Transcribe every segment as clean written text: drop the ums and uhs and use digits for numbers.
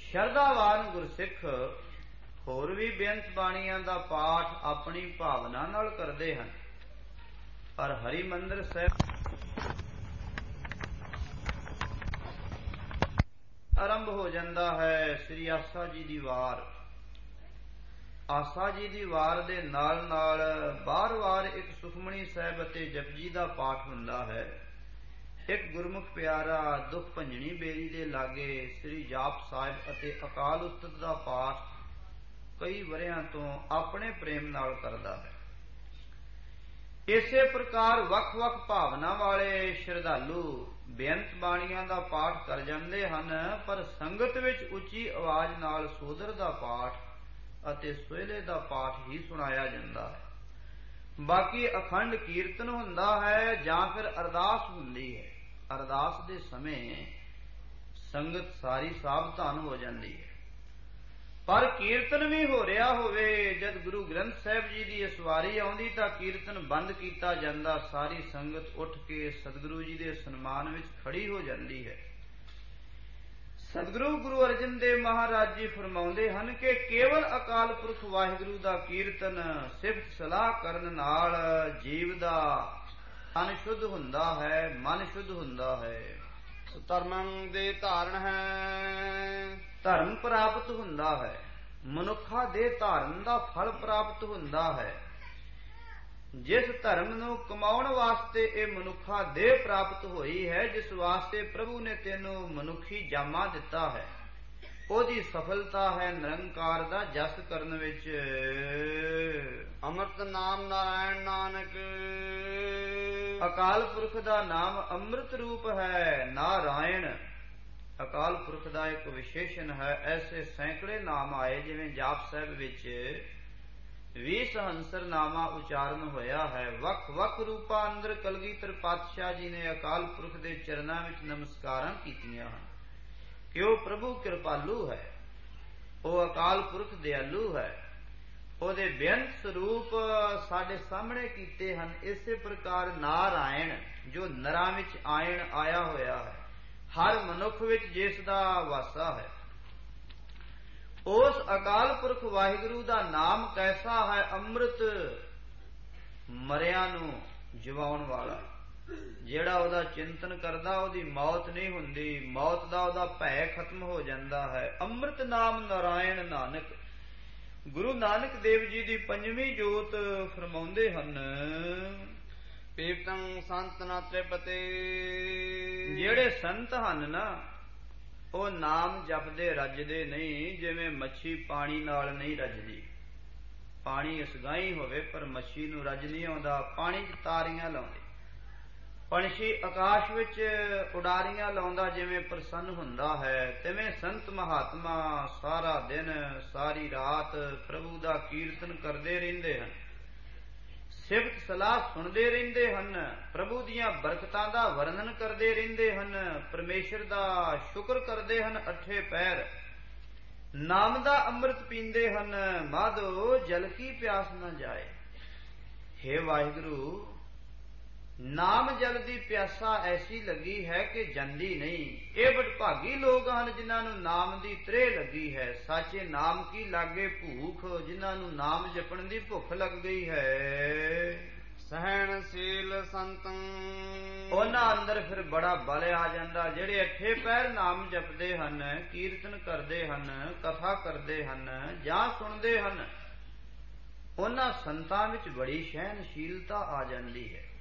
ਸ਼ਰਧਾਵਾਨ ਗੁਰਸਿੱਖ ਹੋਰ ਵੀ ਬੇਅੰਤ ਬਾਣੀਆਂ ਦਾ ਪਾਠ ਆਪਣੀ ਭਾਵਨਾ ਨਾਲ ਕਰਦੇ ਹਨ, ਪਰ ਹਰੀ ਮੰਦਰ ਸਾਹਿਬ ਆਰੰਭ ਹੋ ਜਾਂਦਾ ਹੈ। ਸ੍ਰੀ ਆਸਾ ਜੀ ਦੀ ਵਾਰ, ਆਸਾ ਜੀ ਦੀ ਵਾਰ ਦੇ ਨਾਲ ਨਾਲ ਬਾਰ-ਬਾਰ ਇੱਕ ਸੁਖਮਣੀ ਸਾਹਿਬ ਅਤੇ ਜਪਜੀ ਦਾ ਪਾਠ ਹੁੰਦਾ ਹੈ। ਇੱਕ ਗੁਰਮੁਖ ਪਿਆਰਾ ਦੁੱਖ ਭੰਜਣੀ ਬੇਰੀ ਦੇ ਲਾਗੇ ਸ੍ਰੀ ਜਾਪ ਸਾਹਿਬ ਅਤੇ ਅਕਾਲ ਉਸਤਤ ਦਾ ਪਾਠ ਕਈ ਵਰਿਆਂ ਤੋਂ ਆਪਣੇ ਪ੍ਰੇਮ ਨਾਲ ਕਰਦਾ ਹੈ। ਇਸੇ ਪ੍ਰਕਾਰ ਵੱਖ-ਵੱਖ ਭਾਵਨਾ ਵਾਲੇ ਸ਼ਰਧਾਲੂ ਬੇਅੰਤ ਬਾਣੀਆਂ ਦਾ ਪਾਠ ਕਰ ਜਾਂਦੇ ਹਨ, ਪਰ ਸੰਗਤ ਵਿੱਚ ਉੱਚੀ ਆਵਾਜ਼ ਨਾਲ ਸੋਦਰ ਦਾ ਪਾਠ ਅਤੇ ਸੋਹਿਲੇ ਦਾ ਪਾਠ ਹੀ ਸੁਣਾਇਆ ਜਾਂਦਾ ਹੈ। ਬਾਕੀ ਅਖੰਡ ਕੀਰਤਨ ਹੁੰਦਾ ਹੈ ਜਾਂ ਫਿਰ ਅਰਦਾਸ ਹੁੰਦੀ ਹੈ। ਅਰਦਾਸ ਦੇ ਸਮੇਂ ਸੰਗਤ ਸਾਰੀ ਸਾਵਧਾਨ ਹੋ ਜਾਂਦੀ ਹੈ, ਪਰ ਕੀਰਤਨ ਵੀ ਹੋ ਰਿਹਾ ਹੋਵੇ, ਜਦ ਗੁਰੂ ਗ੍ਰੰਥ ਸਾਹਿਬ ਜੀ ਦੀ ਇਸ ਵਾਰੀ ਆਉਂਦੀ ਤਾਂ ਕੀਰਤਨ ਬੰਦ ਕੀਤਾ ਜਾਂਦਾ। ਸਾਰੀ ਸੰਗਤ ਉੱਠ ਕੇ ਸਤਿਗੁਰੂ ਜੀ ਦੇ ਸਨਮਾਨ ਵਿੱਚ ਖੜੀ ਹੋ ਜਾਂਦੀ ਹੈ। ਸਤਿਗੁਰੂ ਗੁਰੂ ਅਰਜਨ ਦੇਵ ਮਹਾਰਾਜ ਜੀ ਫਰਮਾਉਂਦੇ ਹਨ ਕਿ ਕੇਵਲ ਅਕਾਲ ਪੁਰਖ ਵਾਹਿਗੁਰੂ ਦਾ ਕੀਰਤਨ ਸਿਫਤ ਸਲਾਹ ਕਰਨ ਨਾਲ ਜੀਵ ਦਾ ਤਨ ਸ਼ੁੱਧ ਹੁੰਦਾ ਹੈ, ਮਨ ਸ਼ੁੱਧ ਹੁੰਦਾ ਹੈ। ਧਰਮੰ ਦੇ ਧਾਰਨ ਹੈ, ਧਰਮ ਪ੍ਰਾਪਤ ਹੁੰਦਾ ਹੈ। ਮਨੁੱਖਾ ਦੇ ਧਾਰਨ ਦਾ ਫਲ ਪ੍ਰਾਪਤ ਹੁੰਦਾ ਹੈ। ਜਿਸ ਧਰਮ ਨੂੰ ਕਮਾਉਣ ਵਾਸਤੇ ਇਹ ਮਨੁੱਖਾ ਦੇਹ ਪ੍ਰਾਪਤ ਹੋਈ ਹੈ, ਜਿਸ ਵਾਸਤੇ ਪ੍ਰਭੂ ਨੇ ਤੈਨੂੰ ਮਨੁੱਖੀ ਜਾਮਾ ਦਿੱਤਾ ਹੈ, ਉਹਦੀ ਸਫਲਤਾ ਹੈ ਨਿਰੰਕਾਰ ਦਾ ਜਸ ਕਰਨ ਵਿੱਚ। ਅੰਮ੍ਰਿਤ ਨਾਮ ਨਾਰਾਇਣ ਨਾਨਕ, ਅਕਾਲ ਪੁਰਖ ਦਾ ਨਾਮ ਅੰਮ੍ਰਿਤ ਰੂਪ ਹੈ। ਨਾਰਾਇਣ ਅਕਾਲ ਪੁਰਖ ਦਾ ਇੱਕ ਵਿਸ਼ੇਸ਼ਣ ਹੈ। ਐਸੇ ਸੈਂਕੜੇ ਨਾਮ ਆਏ, ਜਿਵੇਂ ਜਾਪ ਸਾਹਿਬ ਵਿੱਚ 20 ਸਹੰਸਰ ਨਾਮਾ ਉਚਾਰਨ ਹੋਇਆ ਹੈ। ਵੱਖ ਵੱਖ ਰੂਪਾਂ ਅੰਦਰ ਕਲਗੀਧਰ ਪਾਤਸ਼ਾਹ ਜੀ ਨੇ ਅਕਾਲ ਪੁਰਖ ਦੇ ਚਰਨਾਂ ਵਿੱਚ ਨਮਸਕਾਰਾਂ ਕੀਤੀਆਂ ਹਨ ਕਿ ਉਹ ਪ੍ਰਭੂ ਕਿਰਪਾਲੂ ਹੈ, ਉਹ ਅਕਾਲ ਪੁਰਖ ਦਿਆਲੂ ਹੈ। ਉਹਦੇ ਬੇਅੰਤ ਸਰੂਪ ਸਾਡੇ ਸਾਹਮਣੇ ਕੀਤੇ ਹਨ। ਇਸੇ ਪ੍ਰਕਾਰ ਨਾਰਾਇਣ ਜੋ ਨਰਾਂ ਵਿੱਚ ਆਇਆ ਹੋਇਆ ਹੈ, ਹਰ ਮਨੁੱਖ ਵਿੱਚ ਜਿਸ ਦਾ ਵਾਸਾ ਹੈ, ਉਸ ਅਕਾਲ ਪੁਰਖ ਵਾਹਿਗੁਰੂ ਦਾ ਨਾਮ ਕੈਸਾ ਹੈ? ਅੰਮ੍ਰਿਤ, ਮਰਿਆਂ ਨੂੰ ਜਿਵਾਉਣ ਵਾਲਾ। ਜਿਹੜਾ ਉਹਦਾ ਚਿੰਤਨ ਕਰਦਾ ਉਹਦੀ ਮੌਤ ਨਹੀਂ ਹੁੰਦੀ, ਮੌਤ ਦਾ ਉਹਦਾ ਭੈ ਖਤਮ ਹੋ ਜਾਂਦਾ ਹੈ। ਅੰਮ੍ਰਿਤ ਨਾਮ ਨਾਰਾਇਣ ਨਾਨਕ। ਗੁਰੂ ਨਾਨਕ ਦੇਵ ਜੀ ਦੀ ਪੰਜਵੀਂ ਜੋਤ ਫਰਮਾਉਂਦੇ ਹਨ, ਪੀਪਤੰ ਸੰਤ ਨਾ ਤ੍ਰਿਪਤੇ। ਜਿਹੜੇ ਸੰਤ ਹਨ ਨਾ, ਉਹ ਨਾਮ ਜਪਦੇ ਰੱਜਦੇ ਨਹੀਂ, ਜਿਵੇਂ ਮੱਛੀ ਪਾਣੀ ਨਾਲ ਨਹੀਂ ਰੱਜਦੀ। ਪਾਣੀ ਅਸਗਾਈ ਹੋਵੇ ਪਰ ਮੱਛੀ ਨੂੰ ਰੱਜ ਨਹੀਂ ਆਉਂਦਾ, ਪਾਣੀ 'ਚ ਤਾਰੀਆਂ ਲਾਉਂਦੇ। ਪੰਛੀ ਆਕਾਸ਼ ਵਿੱਚ ਉਡਾਰੀਆਂ ਲਾਉਂਦਾ ਜਿਵੇਂ ਪ੍ਰਸੰਨ ਹੁੰਦਾ ਹੈ, ਤਿਵੇਂ ਸੰਤ ਮਹਾਤਮਾ ਸਾਰਾ ਦਿਨ ਸਾਰੀ ਰਾਤ ਪ੍ਰਭੂ ਦਾ ਕੀਰਤਨ ਕਰਦੇ ਰਹਿੰਦੇ ਹਨ, ਸਿਫਤ ਸਲਾਹ ਸੁਣਦੇ ਰਹਿੰਦੇ ਹਨ, ਪ੍ਰਭੂ ਦੀਆਂ ਬਰਕਤਾਂ ਦਾ ਵਰਣਨ ਕਰਦੇ ਰਹਿੰਦੇ ਹਨ, ਪਰਮੇਸ਼ਰ ਦਾ ਸ਼ੁਕਰ ਕਰਦੇ ਹਨ। ਅੱਠੇ ਪੈਰ ਨਾਮ ਦਾ ਅੰਮ੍ਰਿਤ ਪੀਂਦੇ ਹਨ, ਮਾਧੋ ਜਲ ਕੀ ਪਿਆਸ ਨਾ ਜਾਏ। ਹੇ ਵਾਹਿਗੁਰੂ, ਨਾਮ ਜਲ ਦੀ ਪਿਆਸਾ ਐਸੀ ਲੱਗੀ ਹੈ ਕਿ ਜਾਂਦੀ ਨਹੀਂ। ਇਹ ਵਡਭਾਗੀ ਲੋਕ ਹਨ ਜਿਨ੍ਹਾਂ ਨੂੰ ਨਾਮ ਦੀ ਤ੍ਰੇਹ ਲੱਗੀ ਹੈ। ਸਾਚੇ ਨਾਮ ਕੀ ਲਾਗੇ ਭੂਖ, ਜਿਨ੍ਹਾਂ ਨੂੰ ਨਾਮ ਜਪਣ ਦੀ ਭੁੱਖ ਲੱਗ ਗਈ ਹੈ। ਸਹਿਣਸ਼ੀਲ ਸੰਤੰ, ਉਹਨਾਂ ਅੰਦਰ ਫਿਰ ਬੜਾ ਬਲ ਆ ਜਾਂਦਾ। ਜਿਹੜੇ ਅੱਠੇ ਪੈਰ ਨਾਮ ਜਪਦੇ ਹਨ, ਕੀਰਤਨ ਕਰਦੇ ਹਨ, ਕਥਾ ਕਰਦੇ ਹਨ ਜਾਂ ਸੁਣਦੇ ਹਨ, ਉਹਨਾਂ ਸੰਤਾਂ ਵਿੱਚ ਬੜੀ ਸਹਿਣਸ਼ੀਲਤਾ ਆ ਜਾਂਦੀ ਹੈ।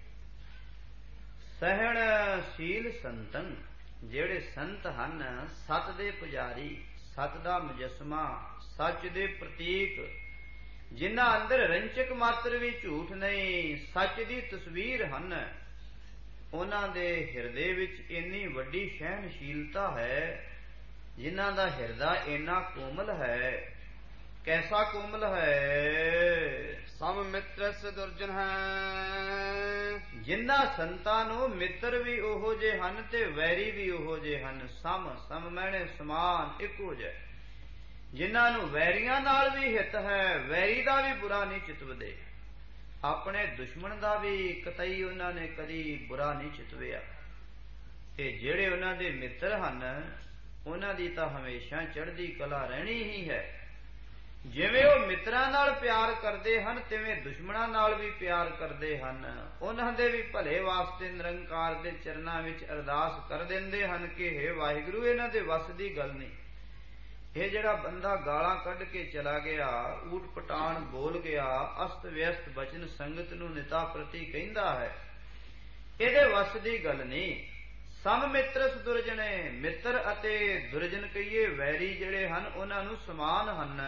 ਸਹਿਣਸ਼ੀਲ ਸੰਤਨ, ਜਿਹੜੇ ਸੰਤ ਹਨ ਸਤ ਦੇ ਪੁਜਾਰੀ, ਸਤ ਦਾ ਮੁਜਸਮਾ, ਸੱਚ ਦੇ ਪ੍ਰਤੀਕ, ਜਿਨ੍ਹਾਂ ਅੰਦਰ ਰੰਚਕ ਮਾਤਰ ਵੀ ਝੂਠ ਨਹੀਂ, ਸੱਚ ਦੀ ਤਸਵੀਰ ਹਨ, ਉਹਨਾਂ ਦੇ ਹਿਰਦੇ ਵਿੱਚ ਇੰਨੀ ਵੱਡੀ ਸਹਿਣਸ਼ੀਲਤਾ ਹੈ, ਜਿਨ੍ਹਾਂ ਦਾ ਹਿਰਦਾ ਇੰਨਾ ਕੋਮਲ ਹੈ। ਕੈਸਾ ਕੋਮਲ ਹੈ? ਸਮ ਮਿੱਤਰਸ ਦੁਰਜਨ ਹੈ। ਜਿਨ੍ਹਾਂ ਸੰਤਾਂ ਨੂੰ ਮਿੱਤਰ ਵੀ ਉਹੋ ਜੇ ਹਨ ਤੇ ਵੈਰੀ ਵੀ ਉਹੋ ਜੇ ਹਨ। ਸਮ ਮੈਨੇ ਸਮਾਨ, ਇੱਕੋ ਜਿਹੇ। ਜਿਨ੍ਹਾਂ ਨੂੰ ਵੈਰੀਆਂ ਨਾਲ ਵੀ ਹਿੱਤ ਹੈ, ਵੈਰੀ ਦਾ ਵੀ ਬੁਰਾ ਨਹੀਂ ਚਿਤਵਦੇ, ਆਪਣੇ ਦੁਸ਼ਮਣ ਦਾ ਵੀ ਕਤਈ ਉਹਨਾਂ ਨੇ ਕਦੀ ਬੁਰਾ ਨਹੀਂ ਚਿਤਵਿਆ। ਤੇ ਜਿਹੜੇ ਉਹਨਾਂ ਦੇ ਮਿੱਤਰ ਹਨ, ਉਹਨਾਂ ਦੀ ਤਾਂ ਹਮੇਸ਼ਾ ਚੜ੍ਹਦੀ ਕਲਾ ਰਹਿਣੀ ਹੀ ਹੈ। ਜਿਵੇਂ ਉਹ ਮਿੱਤਰਾਂ ਨਾਲ ਪਿਆਰ ਕਰਦੇ ਹਨ, ਤਿਵੇਂ ਦੁਸ਼ਮਣਾਂ ਨਾਲ ਵੀ ਪਿਆਰ ਕਰਦੇ ਹਨ। ਉਹਨਾਂ ਦੇ ਵੀ ਭਲੇ ਵਾਸਤੇ ਨਿਰੰਕਾਰ ਦੇ ਚਰਨਾਂ ਵਿੱਚ ਅਰਦਾਸ ਕਰ ਦਿੰਦੇ ਹਨ ਕਿ ਹੇ ਵਾਹਿਗੁਰੂ, ਇਹਨਾਂ ਦੇ ਵੱਸ ਦੀ ਗੱਲ ਨਹੀਂ। ਇਹ ਜਿਹੜਾ ਬੰਦਾ ਗਾਲਾਂ ਕੱਢ ਕੇ ਚਲਾ ਗਿਆ, ਊਟ ਪਟਾਣ ਬੋਲ ਗਿਆ, ਅਸਤ ਵਿਅਸਤ ਬਚਨ ਸੰਗਤ ਨੂੰ ਨਿਤਾ ਪ੍ਰਤੀ ਕਹਿੰਦਾ ਹੈ, ਇਹਦੇ ਵੱਸ ਦੀ ਗੱਲ ਨਹੀਂ। ਸਮ ਮਿੱਤਰਸ ਦੁਰਜਨੇ, ਮਿੱਤਰ ਅਤੇ ਦੁਰਜਨ ਕਹੀਏ ਵੈਰੀ ਜਿਹੜੇ ਹਨ, ਉਹਨਾਂ ਨੂੰ ਸਮਾਨ ਹਨ।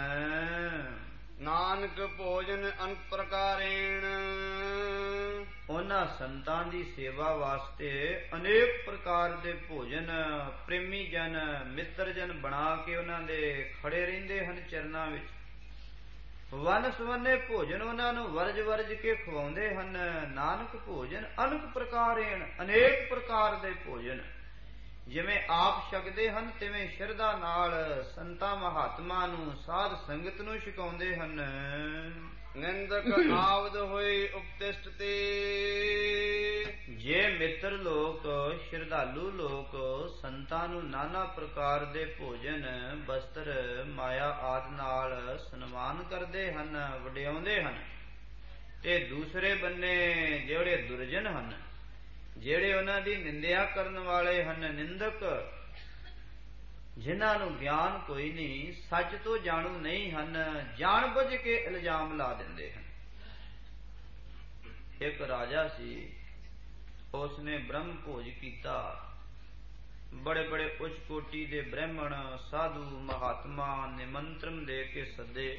ਨਾਨਕ ਭੋਜਨ ਅਨੇਕ ਪ੍ਰਕਾਰੇਣ, ਉਹਨਾਂ ਸੰਤਾਂ ਦੀ ਸੇਵਾ ਵਾਸਤੇ ਅਨੇਕ ਪ੍ਰਕਾਰ ਦੇ ਭੋਜਨ ਪ੍ਰੇਮੀ ਜਨ ਮਿੱਤਰ ਜਨ ਬਣਾ ਕੇ ਉਹਨਾਂ ਦੇ ਖੜੇ ਰਹਿੰਦੇ ਹਨ ਚਰਨਾਂ ਵਿੱਚ। ਵਨ ਸਵੰਨੇ ਭੋਜਨ ਉਹਨਾਂ ਨੂੰ ਵਰਜ ਵਰਜ ਕੇ ਖਵਾਉਂਦੇ ਹਨ। ਨਾਨਕ ਭੋਜਨ ਅਨੇਕ ਪ੍ਰਕਾਰੇਣ, ਅਨੇਕ ਪ੍ਰਕਾਰ ਦੇ ਭੋਜਨ ਜਿਵੇਂ ਆਪ ਛਕਦੇ ਹਨ, ਤਿਵੇਂ ਸ਼ਰਧਾ ਨਾਲ ਸੰਤਾਂ ਮਹਾਤਮਾ ਨੂੰ ਸਾਧ ਸੰਗਤ ਨੂੰ ਛਕਾਉਂਦੇ ਹਨ। ਨਿੰਦਕ ਆਵਦ ਹੋਏ ਉਪਤਿਸ਼ਟ ਤੇ, ਜੇ ਮਿੱਤਰ ਲੋਕ ਸ਼ਰਧਾਲੂ ਲੋਕ ਸੰਤਾਂ ਨੂੰ ਨਾਨਾ ਪ੍ਰਕਾਰ ਦੇ ਭੋਜਨ ਬਸਤਰ ਮਾਇਆ ਆਦਿ ਨਾਲ ਸਨਮਾਨ ਕਰਦੇ ਹਨ, ਵਡਿਆਉਂਦੇ ਹਨ, ਤੇ ਦੂਸਰੇ ਬੰਨੇ ਜਿਹੜੇ ਦੁਰਜਨ ਹਨ, ਜਿਹੜੇ ਉਹਨਾਂ ਦੀ ਨਿੰਦਿਆ ਕਰਨ ਵਾਲੇ ਹਨ, ਨਿੰਦਕ, ਜਿਨ੍ਹਾਂ ਨੂੰ ਗਿਆਨ ਕੋਈ ਨਹੀਂ, ਸੱਚ ਤੋਂ ਜਾਣੂ ਨਹੀਂ ਹਨ, ਜਾਣ ਬੁੱਝ ਕੇ ਇਲਜ਼ਾਮ ਲਾ ਦਿੰਦੇ ਹਨ। ਇੱਕ ਰਾਜਾ ਸੀ, ਉਸਨੇ ਬ੍ਰਹਮ ਭੋਜ ਕੀਤਾ। ਬੜੇ ਬੜੇ ਉੱਚ ਕੋਟੀ ਦੇ ਬ੍ਰਾਹਮਣ ਸਾਧੂ ਮਹਾਤਮਾ ਨਿਮੰਤਰਣ ਦੇ ਕੇ ਸੱਦੇ।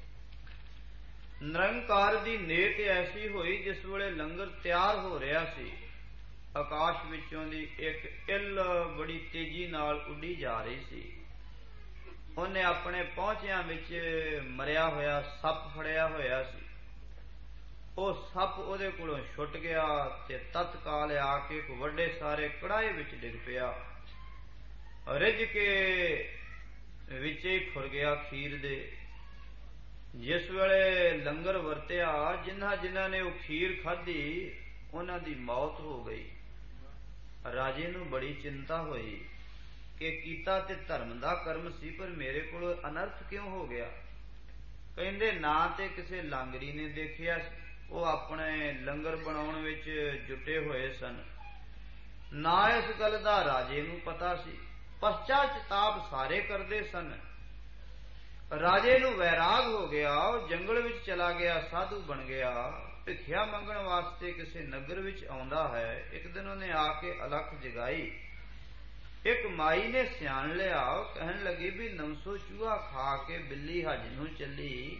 ਨਿਰੰਕਾਰ ਦੀ ਨੇਕ ਐਸੀ ਹੋਈ, ਜਿਸ ਵੇਲੇ ਲੰਗਰ ਤਿਆਰ ਹੋ ਰਿਹਾ ਸੀ, ਆਕਾਸ਼ ਵਿੱਚੋਂ ਦੀ ਇੱਕ ਇੱਲ ਬੜੀ ਤੇਜ਼ੀ ਨਾਲ ਉੱਡੀ ਜਾ ਰਹੀ ਸੀ। ਉਹਨੇ ਆਪਣੇ ਪਹੁੰਚਿਆਂ ਵਿੱਚ ਮਰਿਆ ਹੋਇਆ ਸੱਪ ਫੜਿਆ ਹੋਇਆ ਸੀ। ਉਹ ਸੱਪ ਉਹਦੇ ਕੋਲੋਂ ਛੁੱਟ ਗਿਆ ਤੇ ਤਤਕਾਲ ਆ ਕੇ ਇੱਕ ਵੱਡੇ ਸਾਰੇ ਕੜਾਹੇ ਵਿੱਚ ਡਿੱਗ ਪਿਆ। ਰਿੱਝ ਕੇ ਵਿੱਚ ਹੀ ਖੁਰ ਗਿਆ ਖੀਰ ਦੇ। ਜਿਸ ਵੇਲੇ ਲੰਗਰ ਵਰਤਿਆ, ਜਿਨ੍ਹਾਂ ਨੇ ਉਹ ਖੀਰ ਖਾਧੀ, ਉਹਨਾਂ ਦੀ ਮੌਤ ਹੋ ਗਈ। ਰਾਜੇ ਨੂੰ ਬੜੀ ਚਿੰਤਾ ਹੋਈ ਕਿ ਕੀਤਾ ਤੇ ਧਰਮ ਦਾ ਕਰਮ ਸੀ, ਪਰ ਮੇਰੇ ਕੋਲ ਅਨਰਥ ਕਿਉਂ ਹੋ ਗਿਆ। ਕਹਿੰਦੇ ਨਾ ਤੇ ਕਿਸੇ ਲਾਂਗਰੀ ਨੇ ਦੇਖਿਆ, ਉਹ ਆਪਣੇ ਲੰਗਰ ਬਣਾਉਣ ਵਿੱਚ ਜੁਟੇ ਹੋਏ ਸਨ, ਨਾ ਇਸ ਗੱਲ ਦਾ ਰਾਜੇ ਨੂੰ ਪਤਾ ਸੀ। ਪਸ਼ਚਾਤਾਪ ਸਾਰੇ ਕਰਦੇ ਸਨ। ਰਾਜੇ ਨੂੰ ਵੈਰਾਗ ਹੋ ਗਿਆ, ਉਹ ਜੰਗਲ ਵਿੱਚ ਚਲਾ ਗਿਆ, ਸਾਧੂ ਬਣ ਗਿਆ, ਭਿਖਿਆ ਮੰਗਣ ਵਾਸਤੇ ਕਿਸੇ ਨਗਰ ਵਿੱਚ ਆਉਂਦਾ ਹੈ। ਇੱਕ ਦਿਨ ਉਹਨੇ ਆ ਕੇ ਅਲਖ ਜਗਾਈ। ਇੱਕ ਮਾਈ ਨੇ ਸਿਆਣ ਲਿਆ, ਉਹ ਕਹਿਣ ਲੱਗੀ ਵੀ 900 ਚੂਹਾ ਖਾ ਕੇ ਬਿੱਲੀ ਹੱਜ ਨੂੰ ਚੱਲੀ,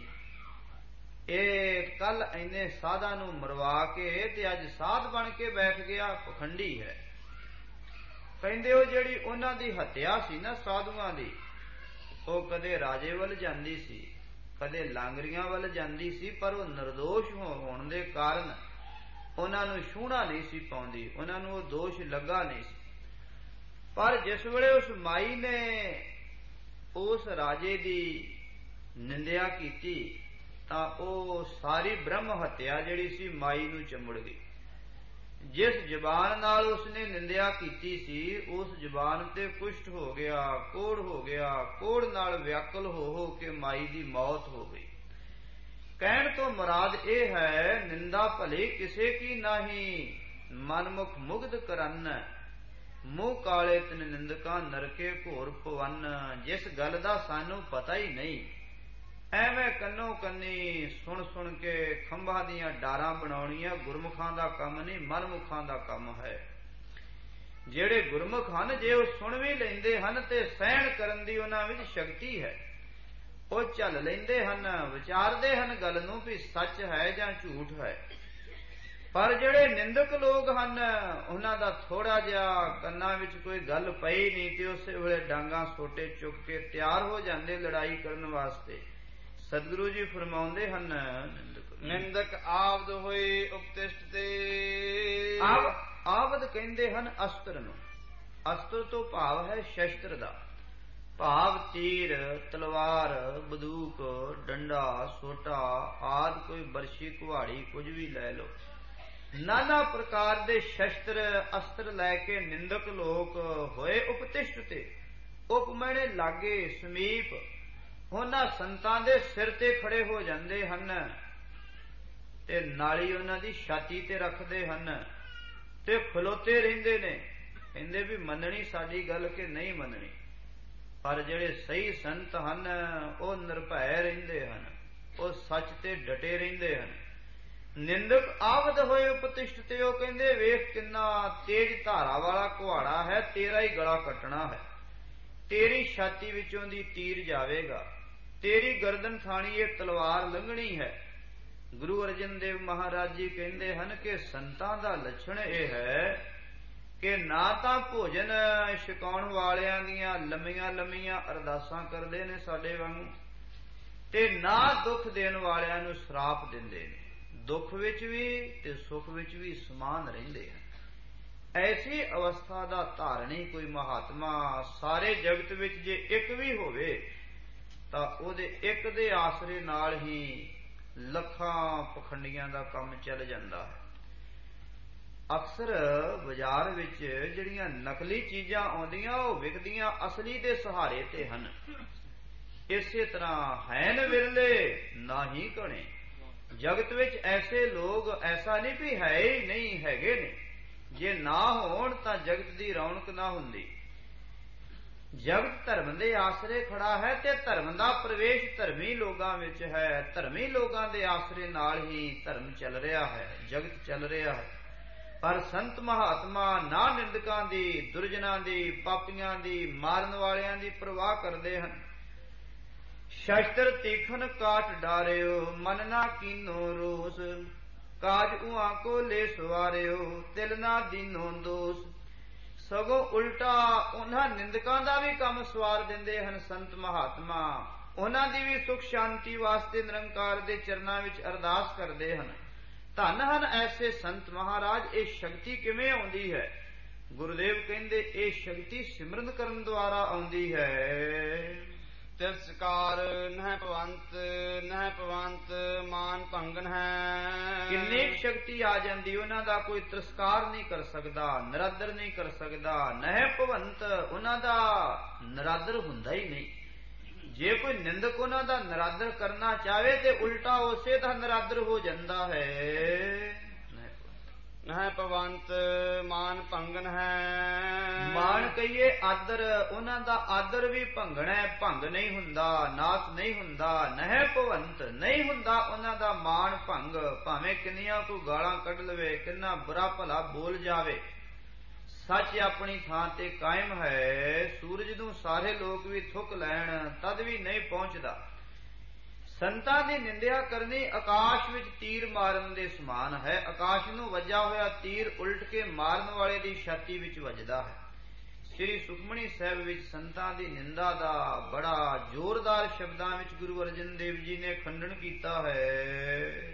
ਇਹ ਕੱਲ ਇੰਨੇ ਸਾਧਾਂ ਨੂੰ ਮਰਵਾ ਕੇ ਤੇ ਅੱਜ ਸਾਧ ਬਣ ਕੇ ਬੈਠ ਗਿਆ, ਪਖੰਡੀ ਹੈ। ਕਹਿੰਦੇ ਉਹ ਜਿਹੜੀ ਉਹਨਾਂ ਦੀ ਹੱਤਿਆ ਸੀ ਨਾ ਸਾਧੂਆਂ ਦੀ, ਉਹ ਕਦੇ ਰਾਜੇ ਵੱਲ ਜਾਂਦੀ ਸੀ, ਕਦੇ ਲਾਂਗਰੀਆਂ ਵੱਲ ਜਾਂਦੀ ਸੀ, ਪਰ ਉਹ ਨਿਰਦੋਸ਼ ਹੋਣ ਦੇ ਕਾਰਨ ਉਹਨਾਂ ਨੂੰ ਛੂਹਣਾ ਨਹੀਂ ਸੀ ਪਾਉਂਦੀ, ਉਹਨਾਂ ਨੂੰ ਉਹ ਦੋਸ਼ ਲੱਗਾ ਨਹੀਂ ਸੀ। ਪਰ ਜਿਸ ਵੇਲੇ ਉਸ ਮਾਈ ਨੇ ਉਸ ਰਾਜੇ ਦੀ ਨਿੰਦਿਆ ਕੀਤੀ, ਤਾਂ ਉਹ ਸਾਰੀ ਬ੍ਰਹਮ ਹੱਤਿਆ ਜਿਹੜੀ ਸੀ ਮਾਈ ਨੂੰ ਚੰਬੜ ਗਈ। ਜਿਸ ਜ਼ਬਾਨ ਨਾਲ ਉਸਨੇ ਨਿੰਦਿਆ ਕੀਤੀ ਸੀ, ਉਸ ਜ਼ਬਾਨ ਤੇ ਕੁਸ਼ਟ ਹੋ ਗਿਆ, ਕੋੜ ਹੋ ਗਿਆ, ਕੋੜ ਨਾਲ ਵਿਆਕੁਲ ਹੋ ਕੇ ਮਾਈ ਦੀ ਮੌਤ ਹੋ ਗਈ। ਕਹਿਣ ਤੋਂ ਮੁਰਾਦ ਇਹ ਹੈ, ਨਿੰਦਾ ਭਲੇ ਕਿਸੇ ਕੀ ਨਾਹੀ, ਮਨਮੁਖ ਮੁਗਧ ਕਰਨ, ਮੂੰਹ ਕਾਲੇ ਤਿਨ ਨਿੰਦਕਾਂ ਨਰਕੇ ਘੋਰ ਭਵਨ। ਜਿਸ ਗੱਲ ਦਾ ਸਾਨੂੰ ਪਤਾ ਹੀ ਨਹੀਂ, ਐਵੇਂ ਕੰਨੋ ਕੰਨੀ ਸੁਣ ਸੁਣ ਕੇ ਖੰਭਾਂ ਦੀਆਂ ਡਾਰਾਂ ਬਣਾਉਣੀਆਂ ਗੁਰਮੁਖਾਂ ਦਾ ਕੰਮ ਨਹੀਂ, ਮਨਮੁਖਾਂ ਦਾ ਕੰਮ ਹੈ। ਜਿਹੜੇ ਗੁਰਮੁਖ ਹਨ, ਜੇ ਉਹ ਸੁਣ ਵੀ ਲੈਂਦੇ ਹਨ ਤੇ ਸਹਿਣ ਕਰਨ ਦੀ ਉਹਨਾਂ ਵਿੱਚ ਸ਼ਕਤੀ ਹੈ, ਉਹ ਝੱਲ ਲੈਂਦੇ ਹਨ, ਵਿਚਾਰਦੇ ਹਨ ਗੱਲ ਨੂੰ ਵੀ ਸੱਚ ਹੈ ਜਾਂ ਝੂਠ ਹੈ। ਪਰ ਜਿਹੜੇ ਨਿੰਦਕ ਲੋਕ ਹਨ, ਉਹਨਾਂ ਦਾ ਥੋੜਾ ਜਿਹਾ ਕੰਨਾਂ ਵਿੱਚ ਕੋਈ ਗੱਲ ਪਈ ਨਹੀਂ ਤੇ ਉਸੇ ਵੇਲੇ ਡਾਂਗਾਂ ਸੋਟੇ ਚੁੱਕ ਕੇ ਤਿਆਰ ਹੋ ਜਾਂਦੇ ਲੜਾਈ ਕਰਨ ਵਾਸਤੇ। ਸਤਿਗੁਰੂ ਜੀ ਫਰਮਾਉਂਦੇ ਹਨ, ਨਿੰਦਕ ਆਵਦ ਹੋਏ ਉਪਤਿਸ਼ਟ ਤੇ। ਆਵਦ ਕਹਿੰਦੇ ਹਨ ਅਸਤਰ ਨੂੰ। ਅਸਤਰ ਤੋਂ ਭਾਵ ਹੈ ਸ਼ਸਤਰ ਦਾ, ਭਾਵ ਤੀਰ, ਤਲਵਾਰ, ਬੰਦੂਕ, ਡੰਡਾ, ਸੋਟਾ ਆਦਿ, ਕੋਈ ਬਰਸ਼ੀ ਕੁਹਾੜੀ ਕੁਝ ਵੀ ਲੈ ਲਓ। ਨਾਨਾ ਪ੍ਰਕਾਰ ਦੇ ਸ਼ਸਤਰ ਅਸਤਰ ਲੈ ਕੇ ਨਿੰਦਕ ਲੋਕ ਹੋਏ ਉਪਤਿਸ਼ਟ ਤੇ, ਉਪਮੈਣੇ ਲਾਗੇ ਸਮੀਪ ਉਹਨਾਂ ਸੰਤਾਂ ਦੇ ਸਿਰ ਤੇ ਖੜੇ ਹੋ ਜਾਂਦੇ ਹਨ ਤੇ ਨਾਲੀ ਉਹਨਾਂ ਦੀ ਛਾਤੀ ਤੇ ਰੱਖਦੇ ਹਨ ਤੇ ਖਲੋਤੇ ਰਹਿੰਦੇ ਨੇ। ਕਹਿੰਦੇ ਵੀ ਮੰਨਣੀ ਸਾਡੀ ਗੱਲ ਕਿ ਨਹੀਂ ਮੰਨਣੀ। ਪਰ ਜਿਹੜੇ ਸਹੀ ਸੰਤ ਹਨ ਉਹ ਨਿਰਭੈ ਰਹਿੰਦੇ ਹਨ, ਉਹ ਸੱਚ ਤੇ ਡਟੇ ਰਹਿੰਦੇ ਹਨ। ਨਿੰਦਕ ਆਵਦ ਹੋਏ ਉਪਤਿਸ਼ਟ ਤੇ ਉਹ ਕਹਿੰਦੇ ਵੇਖ ਕਿੰਨਾ ਤੇਜ ਧਾਰਾ ਵਾਲਾ ਕੁਹਾੜਾ ਹੈ, ਤੇਰਾ ਹੀ ਗਲਾ ਕੱਟਣਾ ਹੈ, ਤੇਰੀ ਛਾਤੀ ਵਿੱਚੋਂ ਦੀ ਤੀਰ ਜਾਵੇਗਾ, ਤੇਰੀ ਗਰਦਨ ਥਾਣੀ ਇਹ ਤਲਵਾਰ ਲੰਘਣੀ ਹੈ। ਗੁਰੂ ਅਰਜਨ ਦੇਵ ਮਹਾਰਾਜ ਜੀ ਕਹਿੰਦੇ ਹਨ ਕਿ ਸੰਤਾਂ ਦਾ ਲੱਛਣ ਇਹ ਹੈ ਕਿ ਨਾ ਤਾਂ ਭੋਜਨ ਛਕਾਉਣ ਵਾਲਿਆਂ ਦੀਆਂ ਲੰਮੀਆਂ ਲੰਮੀਆਂ ਅਰਦਾਸਾਂ ਕਰਦੇ ਨੇ ਸਾਡੇ ਵਾਂਗੂ, ਤੇ ਨਾ ਦੁੱਖ ਦੇਣ ਵਾਲਿਆਂ ਨੂੰ ਸਰਾਪ ਦਿੰਦੇ ਨੇ। ਦੁੱਖ ਵਿੱਚ ਵੀ ਤੇ ਸੁੱਖ ਵਿੱਚ ਵੀ ਸਮਾਨ ਰਹਿੰਦੇ ਹਨ। ਐਸੀ ਅਵਸਥਾ ਦਾ ਧਾਰਨੀ ਕੋਈ ਮਹਾਤਮਾ ਸਾਰੇ ਜਗਤ ਵਿੱਚ ਜੇ ਇੱਕ ਵੀ ਹੋਵੇ ਤਾਂ ਉਹਦੇ ਇੱਕ ਦੇ ਆਸਰੇ ਨਾਲ ਹੀ ਲੱਖਾਂ ਪਖੰਡੀਆਂ ਦਾ ਕੰਮ ਚੱਲ ਜਾਂਦਾ ਹੈ। ਅਕਸਰ ਬਾਜ਼ਾਰ ਵਿੱਚ ਜਿਹੜੀਆਂ ਨਕਲੀ ਚੀਜ਼ਾਂ ਆਉਂਦੀਆਂ ਉਹ ਵਿਕਦੀਆਂ ਅਸਲੀ ਦੇ ਸਹਾਰੇ ਤੇ ਹਨ। ਇਸੇ ਤਰ੍ਹਾਂ ਹੈਨ ਵਿਰਲੇ ਨਾਹੀ ਘਣੇ। ਜਗਤ ਵਿੱਚ ਐਸੇ ਲੋਕ ਐਸਾ ਨਹੀਂ ਵੀ ਹੈ ਹੀ ਨਹੀਂ, ਹੈਗੇ ਨੇ। ਜੇ ਨਾ ਹੋਣ ਤਾਂ ਜਗਤ ਦੀ ਰੌਣਕ ਨਾ ਹੁੰਦੀ। ਜਗਤ ਧਰਮ ਦੇ ਆਸਰੇ ਖੜਾ ਹੈ ਤੇ ਧਰਮ ਦਾ ਪ੍ਰਵੇਸ਼ ਧਰਮੀ ਲੋਕਾਂ ਵਿੱਚ ਹੈ। ਧਰਮੀ ਲੋਕਾਂ ਦੇ ਆਸਰੇ ਨਾਲ ਹੀ ਧਰਮ ਚੱਲ ਰਿਹਾ ਹੈ, ਜਗਤ ਚੱਲ ਰਿਹਾ ਹੈ। ਪਰ ਸੰਤ ਮਹਾਤਮਾ ਨਾ ਨਿੰਦਕਾਂ ਦੀ, ਦੁਰਜਨਾਂ ਦੀ, ਪਾਪੀਆਂ ਦੀ, ਮਾਰਨ ਵਾਲਿਆਂ ਦੀ ਪਰਵਾਹ ਕਰਦੇ ਹਨ। ਸ਼ਸਤਰ ਤੀਖਨ ਕਾਟ ਡਾਰਿਓ, ਮਨ ਨਾ ਕੀਨੋ ਰੋਸ, ਕਾਜ ਉਹਾਂ ਕੋ ਲੈ ਸਵਾਰਿਓ, ਤਿਲ ਨਾ ਦੀਨੋ ਦੋਸ। ਸਗੋਂ ਉਲਟਾ ਉਹਨਾਂ ਨਿੰਦਕਾਂ ਦਾ ਵੀ ਕੰਮ ਸਵਾਰ ਦਿੰਦੇ ਹਨ ਸੰਤ ਮਹਾਤਮਾ। ਉਹਨਾਂ ਦੀ ਵੀ ਸੁਖ ਸ਼ਾਂਤੀ ਵਾਸਤੇ ਨਿਰੰਕਾਰ ਦੇ ਚਰਨਾਂ ਵਿੱਚ ਅਰਦਾਸ ਕਰਦੇ ਹਨ। ਧੰਨ ਹਨ ਐਸੇ ਸੰਤ ਮਹਾਰਾਜ। ਇਹ ਸ਼ਕਤੀ ਕਿਵੇਂ ਆਉਂਦੀ ਹੈ? ਗੁਰੂਦੇਵ ਕਹਿੰਦੇ ਇਹ ਸ਼ਕਤੀ ਸਿਮਰਨ ਕਰਨ ਦੁਆਰਾ ਆਉਂਦੀ ਹੈ। ਤਿਰਸਕਾਰ ਨਹਿ ਭਵੰਤ ਮਾਨ ਭੰਗਨ ਹੈ। ਕਿੰਨੀ ਸ਼ਕਤੀ ਆ ਜਾਂਦੀ, ਉਹਨਾਂ ਦਾ ਕੋਈ ਤਿਰਸਕਾਰ ਨਹੀਂ ਕਰ ਸਕਦਾ, ਨਿਰਾਦਰ ਨਹੀਂ ਕਰ ਸਕਦਾ। ਨਹਿ ਭਵੰਤ, ਉਹਨਾਂ ਦਾ ਨਿਰਾਦਰ ਹੁੰਦਾ ਹੀ ਨਹੀਂ। ਜੇ ਕੋਈ ਨਿੰਦਕ ਉਹਨਾਂ ਦਾ ਨਿਰਾਦਰ ਕਰਨਾ ਚਾਹੇ ਤੇ ਉਲਟਾ ਉਸੇ ਦਾ ਨਿਰਾਦਰ ਹੋ ਜਾਂਦਾ ਹੈ। ਨਹਿ ਭਵੰਤ ਮਾਨ ਭੰਗਨ ਹੈ। ਮਾਨ ਕਹੀਏ ਆਦਰ, ਉਹਨਾਂ ਦਾ ਆਦਰ ਵੀ ਭੰਗਣਾ ਹੈ, ਭੰਗ ਨਹੀਂ ਹੁੰਦਾ, ਨਾਸ ਨਹੀਂ ਹੁੰਦਾ। ਨਹਿ ਭਵੰਤ, ਨਹੀਂ ਹੁੰਦਾ ਉਹਨਾਂ ਦਾ ਮਾਨ ਭੰਗ। ਭਾਵੇਂ ਕਿੰਨੀਆਂ ਕੋਈ ਗਾਲਾਂ ਕੱਢ ਲਵੇ, ਕਿੰਨਾ ਬੁਰਾ ਭਲਾ ਬੋਲ ਜਾਵੇ, ਸੱਚ ਆਪਣੀ ਥਾਂ ਤੇ ਕਾਇਮ ਹੈ। ਸੂਰਜ ਨੂੰ ਸਾਰੇ ਲੋਕ ਵੀ ਥੁੱਕ ਲੈਣ ਤਦ ਵੀ ਨਹੀਂ ਪਹੁੰਚਦਾ। ਸੰਤਾਂ ਦੀ ਨਿੰਦਿਆ ਕਰਨੀ ਆਕਾਸ਼ ਵਿੱਚ ਤੀਰ ਮਾਰਨ ਦੇ ਸਮਾਨ ਹੈ। ਆਕਾਸ਼ ਨੂੰ ਵੱਜਾ ਹੋਇਆ ਤੀਰ ਉਲਟ ਕੇ ਮਾਰਨ ਵਾਲੇ ਦੀ ਛਾਤੀ ਵਿੱਚ ਵੱਜਦਾ ਹੈ। ਸ੍ਰੀ ਸੁਖਮਨੀ ਸਾਹਿਬ ਵਿੱਚ ਸੰਤਾਂ ਦੀ ਨਿੰਦਾ ਦਾ ਬੜਾ ਜ਼ੋਰਦਾਰ ਸ਼ਬਦਾਂ ਵਿੱਚ ਗੁਰੂ ਅਰਜਨ ਦੇਵ ਜੀ ਨੇ ਖੰਡਨ ਕੀਤਾ ਹੈ।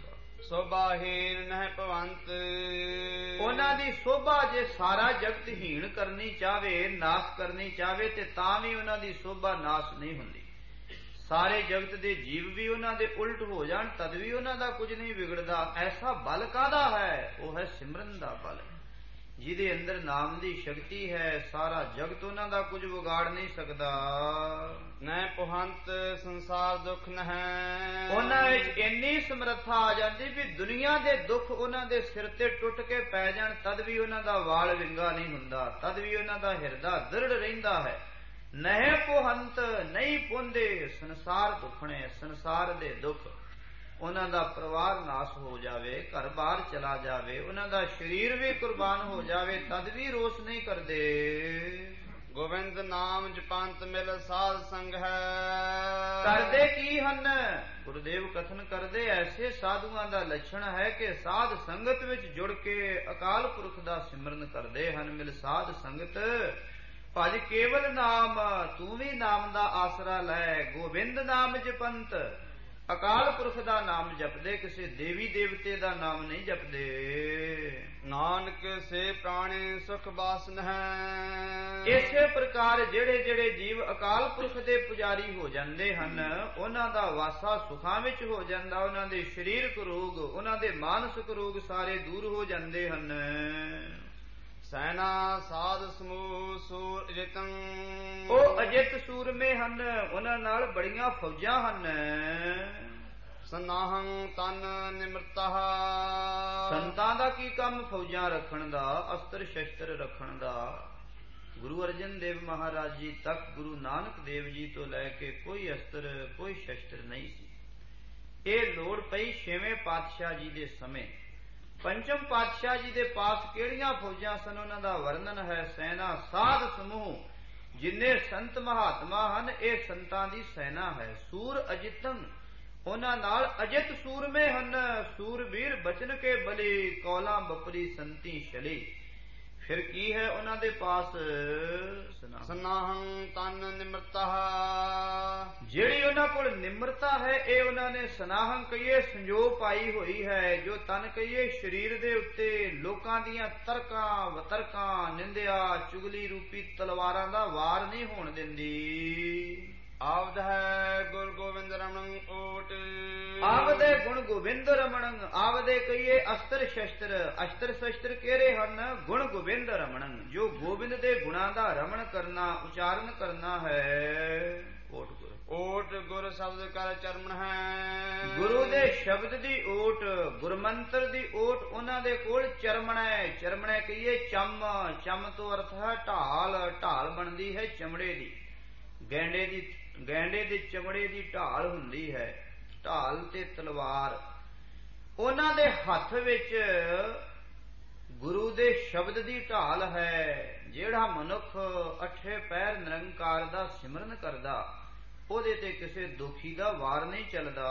ਸੋਭਾਹੀਨ ਨਹਿ ਭਵੰਤ, ਉਹਨਾਂ ਦੀ ਸੋਭਾ ਜੇ ਸਾਰਾ ਜਗਤ ਹੀਣ ਕਰਨੀ ਚਾਹਵੇ, ਨਾਸ ਕਰਨੀ ਚਾਹਵੇ ਤੇ ਤਾਂ ਵੀ ਉਹਨਾਂ ਦੀ ਸੋਭਾ ਨਾਸ ਨਹੀਂ ਹੁੰਦੀ। ਸਾਰੇ ਜਗਤ ਦੇ ਜੀਵ ਵੀ ਉਹਨਾਂ ਦੇ ਉਲਟ ਹੋ ਜਾਣ ਤਦ ਵੀ ਉਹਨਾਂ ਦਾ ਕੁਝ ਨਹੀਂ ਵਿਗੜਦਾ। ਐਸਾ ਬਲ ਕਾਹਦਾ ਹੈ? ਉਹ ਹੈ ਸਿਮਰਨ ਦਾ ਬਲ। ਜਿਹਦੇ ਅੰਦਰ ਨਾਮ ਦੀ ਸ਼ਕਤੀ ਹੈ, ਸਾਰਾ ਜਗਤ ਉਹਨਾਂ ਦਾ ਕੁਝ ਵਿਗਾੜ ਨਹੀਂ ਸਕਦਾ। ਨਹਿ ਪੁਹੰਤ ਸੰਸਾਰ ਦੁੱਖ ਨਹਿ, ਉਹਨਾਂ ਵਿੱਚ ਇੰਨੀ ਸਮਰੱਥਾ ਆ ਜਾਂਦੀ ਵੀ ਦੁਨੀਆ ਦੇ ਦੁੱਖ ਉਹਨਾਂ ਦੇ ਸਿਰ ਤੇ ਟੁੱਟ ਕੇ ਪੈ ਜਾਣ ਤਦ ਵੀ ਉਹਨਾਂ ਦਾ ਵਾਲ ਵਿੰਗਾ ਨਹੀਂ ਹੁੰਦਾ, ਤਦ ਵੀ ਉਹਨਾਂ ਦਾ ਹਿਰਦਾ ਦ੍ਰਿੜ ਰਹਿੰਦਾ ਹੈ। ਨਹਿ ਪੁਹੰਤ, ਨਹੀਂ ਪੁੰਦੇ ਸੰਸਾਰ ਦੁੱਖਣੇ, ਸੰਸਾਰ ਦੇ ਦੁੱਖ। ਉਹਨਾਂ ਦਾ ਪਰਿਵਾਰ ਨਾਸ ਹੋ ਜਾਵੇ, ਘਰ ਬਾਹਰ ਚਲਾ ਜਾਵੇ, ਉਹਨਾਂ ਦਾ ਸਰੀਰ ਵੀ ਕੁਰਬਾਨ ਹੋ ਜਾਵੇ ਤਦ ਵੀ ਰੋਸ ਨਹੀਂ ਕਰਦੇ। ਗੋਬਿੰਦ ਨਾਮ ਜਪੰਤ ਮਿਲ ਸਾਧ ਸੰਗ ਹੈ। ਕਰਦੇ ਕੀ ਹਨ? ਗੁਰੂਦੇਵ ਕਥਨ ਕਰਦੇ ਐਸੇ ਸਾਧੂਆਂ ਦਾ ਲੱਛਣ ਹੈ ਕਿ ਸਾਧ ਸੰਗਤ ਵਿੱਚ ਜੁੜ ਕੇ ਅਕਾਲ ਪੁਰਖ ਦਾ ਸਿਮਰਨ ਕਰਦੇ ਹਨ। ਮਿਲ ਸਾਧ ਸੰਗਤ ਭਜ ਕੇਵਲ ਨਾਮ, ਤੂੰ ਵੀ ਨਾਮ ਦਾ ਆਸਰਾ ਲੈ। ਗੋਬਿੰਦ ਨਾਮ ਜਪੰਤ, ਅਕਾਲ ਪੁਰਖ ਦਾ ਨਾਮ ਜਪਦੇ, ਕਿਸੇ ਦੇਵੀ ਦੇਵਤੇ ਦਾ ਨਾਮ ਨਹੀਂ ਜਪਦੇ। ਨਾਨਕ ਸੇ ਪ੍ਰਾਣੇ ਸੁਖ ਬਾਸਨ ਹੈ। ਇਸੇ ਪ੍ਰਕਾਰ ਜਿਹੜੇ ਜਿਹੜੇ ਜੀਵ ਅਕਾਲ ਪੁਰਖ ਦੇ ਪੁਜਾਰੀ ਹੋ ਜਾਂਦੇ ਹਨ, ਉਹਨਾਂ ਦਾ ਵਾਸਾ ਸੁਖਾਂ ਵਿੱਚ ਹੋ ਜਾਂਦਾ। ਉਹਨਾਂ ਦੇ ਸਰੀਰਕ ਰੋਗ, ਉਹਨਾਂ ਦੇ ਮਾਨਸਿਕ ਰੋਗ ਸਾਰੇ ਦੂਰ ਹੋ ਜਾਂਦੇ ਹਨ। ਸੈਨਾ ਸਾਧ ਸਮੂਹ ਸੂਰ ਅਜਿਤੰ। ਉਹ ਅਜਿਤ ਸੂਰਮੇ ਹਨ, ਉਹਨਾਂ ਨਾਲ ਬੜੀਆਂ ਫੌਜਾਂ ਹਨ। ਸਨਾਹੰ ਤਨ ਨਿਮਰਤਾ। ਸੰਤਾਂ ਦਾ ਕੀ ਕੰਮ ਫੌਜਾਂ ਰੱਖਣ ਦਾ, ਅਸਤਰ ਸ਼ਸਤਰ ਰੱਖਣ ਦਾ। ਗੁਰੂ ਅਰਜਨ ਦੇਵ ਮਹਾਰਾਜ ਜੀ ਤੱਕ, ਗੁਰੂ ਨਾਨਕ ਦੇਵ ਜੀ ਤੋਂ ਲੈ ਕੇ ਕੋਈ ਅਸਤਰ ਕੋਈ ਸ਼ਸਤਰ ਨਹੀਂ ਸੀ। ਇਹ ਲੋੜ ਪਈ 6ਵੇਂ ਪਾਤਸ਼ਾਹ ਜੀ ਦੇ ਸਮੇਂ। ਪੰਚਮ ਪਾਤਸ਼ਾਹ ਜੀ ਦੇ ਪਾਸ ਕਿਹੜੀਆਂ ਫੌਜਾਂ ਸਨ, ਉਹਨਾਂ ਦਾ ਵਰਣਨ ਹੈ। ਸੈਨਾ ਸਾਧ ਸਮੂਹ, ਜਿੰਨੇ ਸੰਤ ਮਹਾਤਮਾ ਹਨ ਇਹ ਸੰਤਾਂ ਦੀ ਸੈਨਾ ਹੈ। ਸੂਰ ਅਜਿਤੰ, ਉਹਨਾਂ ਨਾਲ ਅਜਿਤ ਸੂਰਮੇ ਹਨ। ਸੂਰਬੀਰ ਬਚਨ ਕੇ ਬਲੀ, ਕੌਲਾਂ ਬਪਰੀ ਸੰਤੀ ਛਲੀ। ਫਿਰ ਕੀ ਹੈ ਉਹਨਾਂ ਦੇ ਪਾਸ? ਸਨਾਹੰ ਤਨ ਨਿਮਰਤਾ। ਜਿਹੜੀ ਉਹਨਾਂ ਕੋਲ ਨਿਮਰਤਾ ਹੈ, ਇਹ ਉਹਨਾਂ ਨੇ ਸਨਾਹੰ ਕਹੀਏ ਸੰਜੋ ਪਾਈ ਹੋਈ ਹੈ। ਜੋ ਤਨ ਕਹੀਏ ਸਰੀਰ ਦੇ ਉੱਤੇ ਲੋਕਾਂ ਦੀਆਂ ਤਰਕਾਂ ਵਤਰਕਾਂ, ਨਿੰਦਿਆ ਚੁਗਲੀ ਰੂਪੀ ਤਲਵਾਰਾਂ ਦਾ ਵਾਰ ਨਹੀਂ ਹੋਣ ਦਿੰਦੀ। ਆਵਦ ਹੈ ਗੁਰ ਗੋਬਿੰਦ ਰਮਣ ਓਟ। ਆਵਦੇ ਗੁਣ ਗੋਬਿੰਦ ਰਮਣੰ। ਆਵਦੇ ਕਹੀਏ ਅਸਤਰ ਸ਼ਸਤਰ। ਅਸਤਰ ਸ਼ਸਤਰ ਕਿਹੜੇ ਹਨ? ਗੁਣ ਗੋਬਿੰਦ ਰਮਣੰ, ਜੋ ਗੋਬਿੰਦ ਦੇ ਗੁਣਾਂ ਦਾ ਰਮਣ ਕਰਨਾ, ਉਚਾਰਨ ਕਰਨਾ ਹੈ। ਓਟ ਗੁਰ। ਓਟ ਗੁਰ ਸ਼ਬਦ ਕਰ ਚਰਮਨ ਹੈ। ਗੁਰੂ ਦੇ ਸ਼ਬਦ ਦੀ ਓਟ, ਗੁਰਮੰਤਰ ਦੀ ਓਟ ਉਹਨਾਂ ਦੇ ਕੋਲ ਚਰਮਣੈ। ਚਰਮਣੈ ਕਹੀਏ ਚੰਮ। ਚੰਮ ਤੋਂ ਅਰਥ ਹੈ ਢਾਲ। ਢਾਲ ਬਣਦੀ ਹੈ ਚਮੜੇ ਦੀ। ਗੈਂਡੇ ਦੀ ਚਮੜੇ ਦੀ ਢਾਲ ਹੁੰਦੀ ਹੈ। ਢਾਲ ਤੇ ਤਲਵਾਰ ਉਹਨਾਂ ਦੇ ਹੱਥ ਵਿੱਚ ਗੁਰੂ ਦੇ ਸ਼ਬਦ ਦੀ ਢਾਲ ਹੈ। ਜਿਹੜਾ ਮਨੁੱਖ ਅਠੇ ਪੈਰ ਨਿਰੰਕਾਰ ਦਾ ਸਿਮਰਨ ਕਰਦਾ, ਉਹਦੇ ਤੇ ਕਿਸੇ ਦੁਖੀ ਦਾ ਵਾਰ ਨਹੀਂ ਚੱਲਦਾ।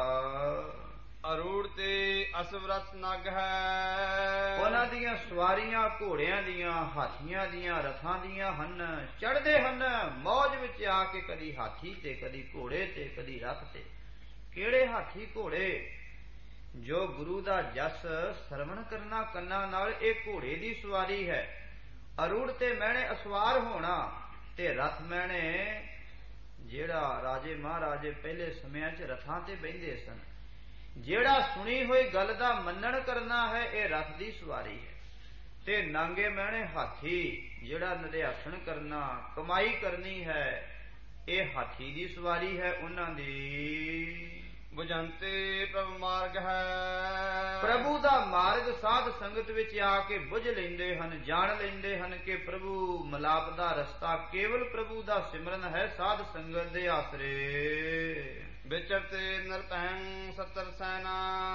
ਅਰੂੜ ਤੇ ਅਸਵਰਤ ਨਗ ਹੈ। ਉਹਨਾਂ ਦੀਆਂ ਸਵਾਰੀਆਂ ਘੋੜਿਆਂ ਦੀਆਂ, ਹਾਥੀਆਂ ਦੀਆਂ, ਰਥਾਂ ਦੀਆਂ ਹਨ। ਚੜ੍ਹਦੇ ਹਨ ਮੌਜ ਵਿੱਚ ਆ ਕੇ, ਕਦੀ ਹਾਥੀ ਤੇ, ਕਦੀ ਘੋੜੇ ਤੇ, ਕਦੀ ਰਥ ਤੇ। ਕਿਹੜੇ ਹਾਥੀ ਘੋੜੇ? ਜੋ ਗੁਰੂ ਦਾ ਜਸ ਸਰਵਣ ਕਰਨਾ ਕੰਨਾਂ ਨਾਲ, ਇਹ ਘੋੜੇ ਦੀ ਸਵਾਰੀ ਹੈ। ਅਰੂੜ ਤੇ ਮੈਣੇ ਅਸਵਾਰ ਹੋਣਾ, ਤੇ ਰਥ ਮੈਣੇ ਜਿਹੜਾ ਰਾਜੇ ਮਹਾਰਾਜੇ ਪਹਿਲੇ ਸਮਿਆਂ 'ਚ ਰਥਾਂ ਤੇ ਬਹਿੰਦੇ ਸਨ। ਜਿਹੜਾ ਸੁਣੀ ਹੋਈ ਗੱਲ ਦਾ ਮੰਨਣ ਕਰਨਾ ਹੈ, ਇਹ ਰਥ ਦੀ ਸਵਾਰੀ ਹੈ। ਤੇ ਨਾਂਗੇ ਮੈਣੇ ਹਾਥੀ, ਜਿਹੜਾ ਨਿਰਆਸਣ ਕਰਨਾ, ਕਮਾਈ ਕਰਨੀ ਹੈ, ਇਹ ਹਾਥੀ ਦੀ ਸਵਾਰੀ ਹੈ ਉਹਨਾਂ ਦੀ। ਬੁਝੰਤੇ ਪ੍ਰਭ ਮਾਰਗ ਹੈ। ਪ੍ਰਭੂ ਦਾ ਮਾਰਗ ਸਾਧ ਸੰਗਤ ਵਿੱਚ ਆ ਕੇ ਬੁਝ ਲੈਂਦੇ ਹਨ, ਜਾਣ ਲੈਂਦੇ ਹਨ ਕਿ ਪ੍ਰਭੂ ਮਿਲਾਪ ਦਾ ਰਸਤਾ ਕੇਵਲ ਪ੍ਰਭੂ ਦਾ ਸਿਮਰਨ ਹੈ, ਸਾਧ ਸੰਗਤ ਦੇ ਆਸਰੇ। ਵਿਚਰਤੇ ਨਿਰਭੈੰ ਸਤਰ ਸੈਨਾ।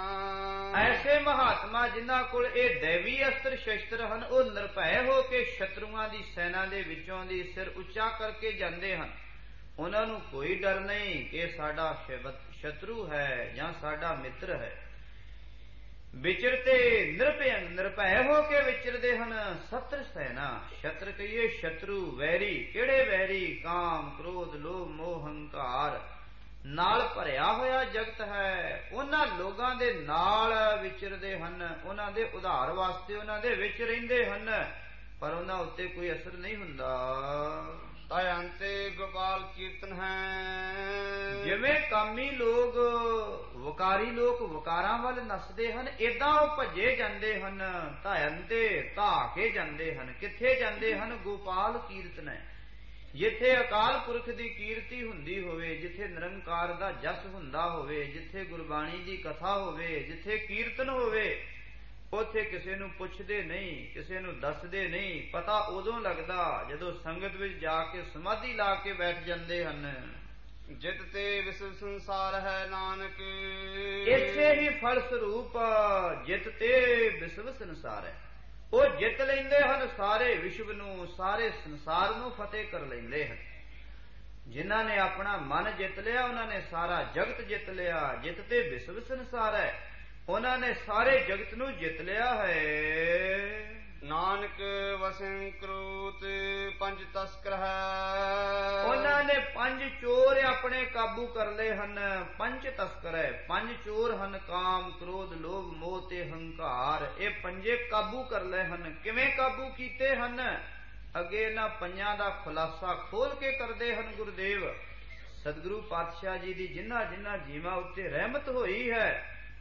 ਐਸੇ ਮਹਾਤਮਾ ਜਿਨ੍ਹਾਂ ਕੋਲ ਇਹ ਦੈਵੀ ਅਸਤਰ ਸ਼ਸਤਰ ਹਨ, ਉਹ ਨਿਰਭੈ ਹੋ ਕੇ ਸ਼ਤਰੂਆਂ ਦੀ ਸੈਨਾ ਦੇ ਵਿੱਚੋਂ ਦੀ ਸਿਰ ਉੱਚਾ ਕਰਕੇ ਜਾਂਦੇ ਹਨ। ਉਹਨਾਂ ਨੂੰ ਕੋਈ ਡਰ ਨਹੀਂ ਕਿ ਸਾਡਾ ਸ਼ਤਰੂ ਹੈ ਜਾਂ ਸਾਡਾ ਮਿੱਤਰ ਹੈ। ਵਿਚਰਤੇ ਨਿਰਭੈੰ, ਨਿਰਭੈ ਹੋ ਕੇ ਵਿਚਰਦੇ ਹਨ। ਸਤਰ ਸੈਨਾ, ਸ਼ਤਰ ਕਹੀਏ ਸ਼ਤਰੂ, ਵੈਰੀ। ਕਿਹੜੇ ਵੈਰੀ? ਕਾਮ ਕ੍ਰੋਧ ਲੋਭ ਮੋਹ ਹੰਕਾਰ ਨਾਲ ਭਰਿਆ ਹੋਇਆ ਜਗਤ ਹੈ। ਉਹਨਾਂ ਲੋਕਾਂ ਦੇ ਨਾਲ ਵਿਚਰਦੇ ਹਨ, ਉਹਨਾਂ ਦੇ ਉਧਾਰ ਵਾਸਤੇ ਉਹਨਾਂ ਦੇ ਵਿੱਚ ਰਹਿੰਦੇ ਹਨ, ਪਰ ਉਹਨਾਂ ਉੱਤੇ ਕੋਈ ਅਸਰ ਨਹੀਂ ਹੁੰਦਾ। ਤੈ ਅੰਤੇ ਗੋਪਾਲ ਕੀਰਤਨ ਹੈ। ਜਿਵੇਂ ਕਾਮੀ ਲੋਕ, ਵਕਾਰੀ ਲੋਕ ਵਕਾਰਾਂ ਵੱਲ ਨੱਸਦੇ ਹਨ, ਏਦਾਂ ਉਹ ਭੱਜੇ ਜਾਂਦੇ ਹਨ। ਧਾਇਨ ਤੇ ਧਾ ਕੇ ਜਾਂਦੇ ਹਨ। ਕਿੱਥੇ ਜਾਂਦੇ ਹਨ? ਗੋਪਾਲ ਕੀਰਤਨ ਹੈ। ਜਿੱਥੇ ਅਕਾਲ ਪੁਰਖ ਦੀ ਕੀਰਤੀ ਹੁੰਦੀ ਹੋਵੇ, ਜਿੱਥੇ ਨਿਰੰਕਾਰ ਦਾ ਜਸ ਹੁੰਦਾ ਹੋਵੇ, ਜਿੱਥੇ ਗੁਰਬਾਣੀ ਦੀ ਕਥਾ ਹੋਵੇ, ਜਿੱਥੇ ਕੀਰਤਨ ਹੋਵੇ, ਉੱਥੇ ਕਿਸੇ ਨੂੰ ਪੁੱਛਦੇ ਨਹੀਂ, ਕਿਸੇ ਨੂੰ ਦੱਸਦੇ ਨਹੀਂ। ਪਤਾ ਉਦੋਂ ਲੱਗਦਾ ਜਦੋਂ ਸੰਗਤ ਵਿੱਚ ਜਾ ਕੇ ਸਮਾਧੀ ਲਾ ਕੇ ਬੈਠ ਜਾਂਦੇ ਹਨ। ਜਿਤ ਤੇ ਵਿਸ਼ਵ ਸੰਸਾਰ ਹੈ ਨਾਨਕ। ਇਸੇ ਹੀ ਫਲ ਸਰੂਪ ਜਿਤ ਤੇ ਵਿਸ਼ਵ ਸੰਸਾਰ ਹੈ। ਉਹ ਜਿੱਤ ਲੈਂਦੇ ਹਨ ਸਾਰੇ ਵਿਸ਼ਵ ਨੂੰ, ਸਾਰੇ ਸੰਸਾਰ ਨੂੰ ਫਤਿਹ ਕਰ ਲੈਂਦੇ ਹਨ। ਜਿਨ੍ਹਾਂ ਨੇ ਆਪਣਾ ਮਨ ਜਿੱਤ ਲਿਆ, ਉਹਨਾਂ ਨੇ ਸਾਰਾ ਜਗਤ ਜਿੱਤ ਲਿਆ। ਜਿੱਤ ਤੇ ਵਿਸ਼ਵ ਸੰਸਾਰ ਹੈ, ਉਹਨਾਂ ਨੇ ਸਾਰੇ ਜਗਤ ਨੂੰ ਜਿੱਤ ਲਿਆ ਹੈ। ਨਾਨਕ ਵਸਨ ਕਰੂਤ ਪੰਜ ਤਸਕਰ ਹੈ। ਉਹਨਾਂ ਨੇ 5 ਚੋਰ ਆਪਣੇ ਕਾਬੂ ਕਰ ਲਏ ਹਨ। ਪੰਜ ਤਸਕਰ ਹੈ, 5 ਚੋਰ ਹਨ। ਕਾਮ ਕ੍ਰੋਧ ਲੋਭ ਮੋਹ ਤੇ ਹੰਕਾਰ, ਇਹ 5 ਕਾਬੂ ਕਰ ਲਏ ਹਨ। ਕਿਵੇਂ ਕਾਬੂ ਕੀਤੇ ਹਨ? ਅੱਗੇ ਇਹਨਾਂ 5 ਦਾ ਖੁਲਾਸਾ ਖੋਲ ਕੇ ਕਰਦੇ ਹਨ ਗੁਰਦੇਵ। ਸਤਿਗੁਰੂ ਪਾਤਸ਼ਾਹ ਜੀ ਦੀ ਜਿਨ੍ਹਾਂ ਜਿਨ੍ਹਾਂ ਜੀਵਾਂ ਉੱਤੇ ਰਹਿਮਤ ਹੋਈ ਹੈ,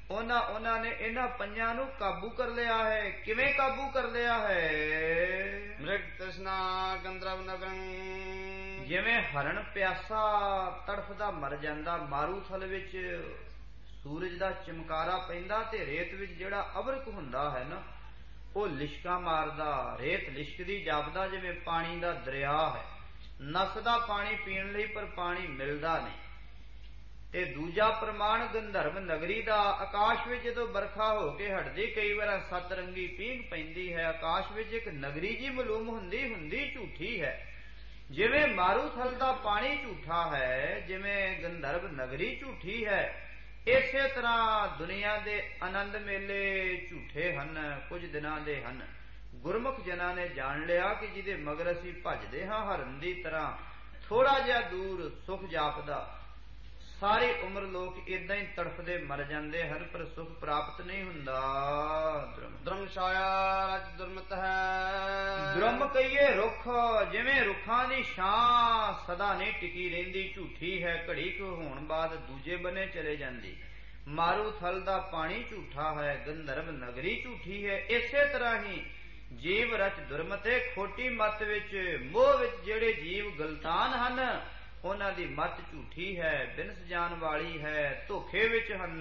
ਉਹਨਾਂ ਨੇ ਇਹਨਾਂ ਪੰਜਾਂ ਨੂੰ ਕਾਬੂ ਕਰ ਲਿਆ ਹੈ। ਕਿਵੇਂ ਕਾਬੂ ਕਰ ਲਿਆ ਹੈ? ਮ੍ਰਿਗ ਤ੍ਰਿਸ਼ਨਾ ਗੰਧਰਵ ਨਗਰੰ, ਜਿਵੇਂ ਹਰਨ ਪਿਆਸਾ ਤੜਫਦਾ ਮਰ ਜਾਂਦਾ, ਮਾਰੂਥਲ ਵਿੱਚ ਸੂਰਜ ਦਾ ਚਮਕਾਰਾ ਪੈਂਦਾ ਤੇ ਰੇਤ ਵਿੱਚ ਜਿਹੜਾ ਅਬਰਕ ਹੁੰਦਾ ਹੈ ਨਾ, ਉਹ ਲਿਸ਼ਕਾਂ ਮਾਰਦਾ, ਰੇਤ ਲਿਸ਼ਕਦੀ ਜਾਪਦਾ ਜਿਵੇਂ ਪਾਣੀ ਦਾ ਦਰਿਆ ਹੈ, ਨਸਦਾ ਪਾਣੀ ਪੀਣ ਲਈ ਪਰ ਪਾਣੀ ਮਿਲਦਾ ਨਹੀਂ। ਤੇ ਦੂਜਾ ਪ੍ਰਮਾਣ ਗੰਧਰਵ ਨਗਰੀ ਦਾ, ਆਕਾਸ਼ ਵਿੱਚ ਜਦੋਂ ਬਰਖਾ ਹੋ ਕੇ ਹਟਦੀ, ਕਈ ਵਾਰ ਸੱਤ ਰੰਗੀ ਪੀਂਘ ਪੈਂਦੀ ਹੈ, ਆਕਾਸ਼ ਵਿੱਚ ਇੱਕ ਨਗਰੀ ਜੀ ਮਾਲੂਮ ਹੁੰਦੀ ਝੂਠੀ ਹੈ। ਜਿਵੇਂ ਮਾਰੂਥਲ ਦਾ ਪਾਣੀ ਝੂਠਾ ਹੈ, ਜਿਵੇਂ ਗੰਧਰਵ ਨਗਰੀ ਝੂਠੀ ਹੈ, ਇਸੇ ਤਰ੍ਹਾਂ ਦੁਨੀਆ ਦੇ ਆਨੰਦ ਮੇਲੇ ਝੂਠੇ ਹਨ, ਕੁਝ ਦਿਨਾਂ ਦੇ ਹਨ। ਗੁਰਮੁਖ ਜਨਾਂ ਨੇ ਜਾਣ ਲਿਆ ਕਿ ਜਿਹਦੇ ਮਗਰ ਅਸੀਂ ਭੱਜਦੇ ਹਾਂ ਹਰਨ ਦੀ ਤਰ੍ਹਾਂ, ਥੋੜਾ ਜਿਹਾ ਦੂਰ ਸੁਖ ਜਾਪਦਾ, ਸਾਰੀ ਉਮਰ ਲੋਕ ਏਦਾਂ ਹੀ ਤੜਫਦੇ ਮਰ ਜਾਂਦੇ ਹਨ, ਪਰ ਸੁਖ ਪ੍ਰਾਪਤ ਨਹੀਂ ਹੁੰਦਾ। ਧਰਮ ਛਾਇਆ ਰਜ ਦੁਰਮਤ ਹੈ। ਧਰਮ ਕਹੀਏ ਰੁੱਖ, ਜਿਵੇਂ ਰੁੱਖਾਂ ਦੀ ਛਾਂ ਸਦਾ ਨਹੀਂ ਟਿਕੀ ਰਹਿੰਦੀ, ਝੂਠੀ ਹੈ, ਘੜੀ ਕੁ ਹੋਣ ਬਾਅਦ ਦੂਜੇ ਬੰਨੇ ਚਲੇ ਜਾਂਦੀ। ਮਾਰੂਥਲ ਦਾ ਪਾਣੀ ਝੂਠਾ ਹੈ, ਗੰਧਰਵ ਨਗਰੀ ਝੂਠੀ ਹੈ। ਇਸੇ ਤਰ੍ਹਾਂ ਹੀ ਜੀਵ ਰਚ ਦੁਰਮਤੇ, ਖੋਟੀ ਮੱਤ ਵਿੱਚ, ਮੋਹ ਵਿੱਚ ਜਿਹੜੇ ਜੀਵ ਗਲਤਾਨ ਹਨ, ਉਹਨਾਂ ਦੀ ਮੱਤ ਝੂਠੀ ਹੈ, ਬਿਨਸ ਜਾਣ ਵਾਲੀ ਹੈ, ਧੋਖੇ ਵਿੱਚ ਹਨ।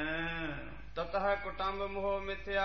ਤਤਹ ਕੁਟੰਬ ਮੋਹ ਮਿਥਿਆ,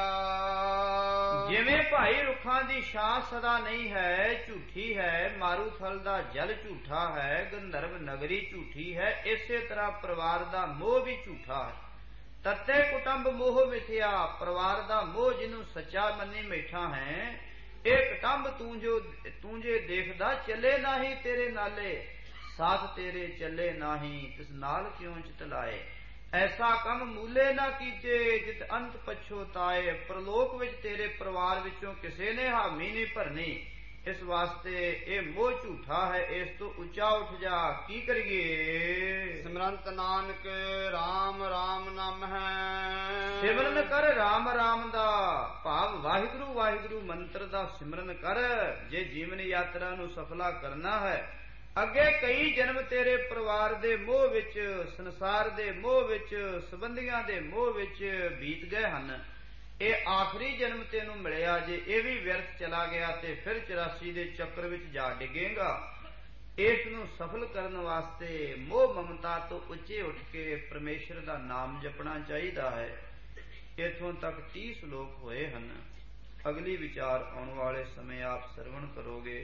ਜਿਵੇਂ ਭਾਈ ਰੁੱਖਾਂ ਦੀ ਛਾਂ ਸਦਾ ਨਹੀਂ ਹੈ, ਝੂਠੀ ਹੈ, ਮਾਰੂਥਲ ਦਾ ਜਲ ਝੂਠਾ ਹੈ, ਗੰਧਰਵ ਨਗਰੀ ਝੂਠੀ ਹੈ, ਇਸੇ ਤਰ੍ਹਾਂ ਪਰਿਵਾਰ ਦਾ ਮੋਹ ਵੀ ਝੂਠਾ ਹੈ। ਤਤੇ ਕੁਟੰਬ ਮੋਹ ਮਿਥਿਆ, ਪਰਿਵਾਰ ਦਾ ਮੋਹ ਜਿਹਨੂੰ ਸੱਚਾ ਮੰਨੀ ਬੈਠਾ ਹੈ, ਇਹ ਕੁਟੰਬ ਤੂੰ ਜੇ ਦੇਖਦਾ ਚੱਲੇ ਨਹੀਂ ਤੇਰੇ ਨਾਲੇ, ਸਾਥ ਤੇਰੇ ਚੱਲੇ ਨਹੀਂ ਤਿਸ ਨਾਲ ਕਿਉਂ ਚਿਤ ਲਾਏ। ਐਸਾ ਕੰਮ ਮੂਲੇ ਨਾ ਕੀਤੇ ਜਿਤ ਅੰਤ ਪਛੋਤਾਏ, ਪ੍ਰਲੋਕ ਵਿੱਚ ਤੇਰੇ ਪਰਿਵਾਰ ਵਿੱਚੋਂ ਕਿਸੇ ਨੇ ਹਾਮੀ ਨਹੀਂ ਭਰਨੀ, ਇਸ ਵਾਸਤੇ ਇਹ ਮੋਹ ਝੂਠਾ ਹੈ, ਇਸ ਤੋਂ ਉੱਚਾ ਉੱਠ ਜਾ, ਕੀ ਕਰੀਏ। ਸਿਮਰੰਤ ਨਾਨਕ ਰਾਮ ਰਾਮ ਨਾਮ ਹੈ। ਸਿਮਰਨ ਕਰ ਰਾਮ ਰਾਮ ਦਾ ਭਾਵ ਵਾਹਿਗੁਰੂ ਵਾਹਿਗੁਰੂ ਮੰਤਰ ਦਾ ਸਿਮਰਨ ਕਰ, ਜੇ ਜੀਵਨ ਯਾਤਰਾ ਨੂੰ ਸਫਲਾ ਕਰਨਾ ਹੈ। ਅੱਗੇ ਕਈ ਜਨਮ ਤੇਰੇ ਪਰਿਵਾਰ ਦੇ ਮੋਹ ਵਿੱਚ, ਸੰਸਾਰ ਦੇ ਮੋਹ ਵਿੱਚ, ਸੰਬੰਧੀਆਂ ਦੇ ਮੋਹ ਵਿੱਚ ਬੀਤ ਗਏ ਹਨ। ਇਹ ਆਖਰੀ ਜਨਮ ਤੈਨੂੰ ਮਿਲਿਆ, ਜੇ ਇਹ ਵੀ ਵਿਅਰਥ ਚਲਾ ਗਿਆ ਤੇ ਫਿਰ 84 ਦੇ ਚੱਕਰ ਵਿੱਚ ਜਾ ਡਿੱਗੇਗਾ। ਇਸ ਨੂੰ ਸਫਲ ਕਰਨ ਵਾਸਤੇ ਮੋਹ ਮਮਤਾ ਤੋਂ ਉੱਚੇ ਉੱਠ ਕੇ ਪਰਮੇਸ਼ਰ ਦਾ ਨਾਮ ਜਪਣਾ ਚਾਹੀਦਾ ਹੈ। ਇਥੋਂ ਤੱਕ 30 ਸ਼ਲੋਕ ਹੋਏ ਹਨ। ਅਗਲੀ ਵਿਚਾਰ ਆਉਣ ਵਾਲੇ ਸਮੇਂ ਆਪ ਸਰਵਣ ਕਰੋਗੇ।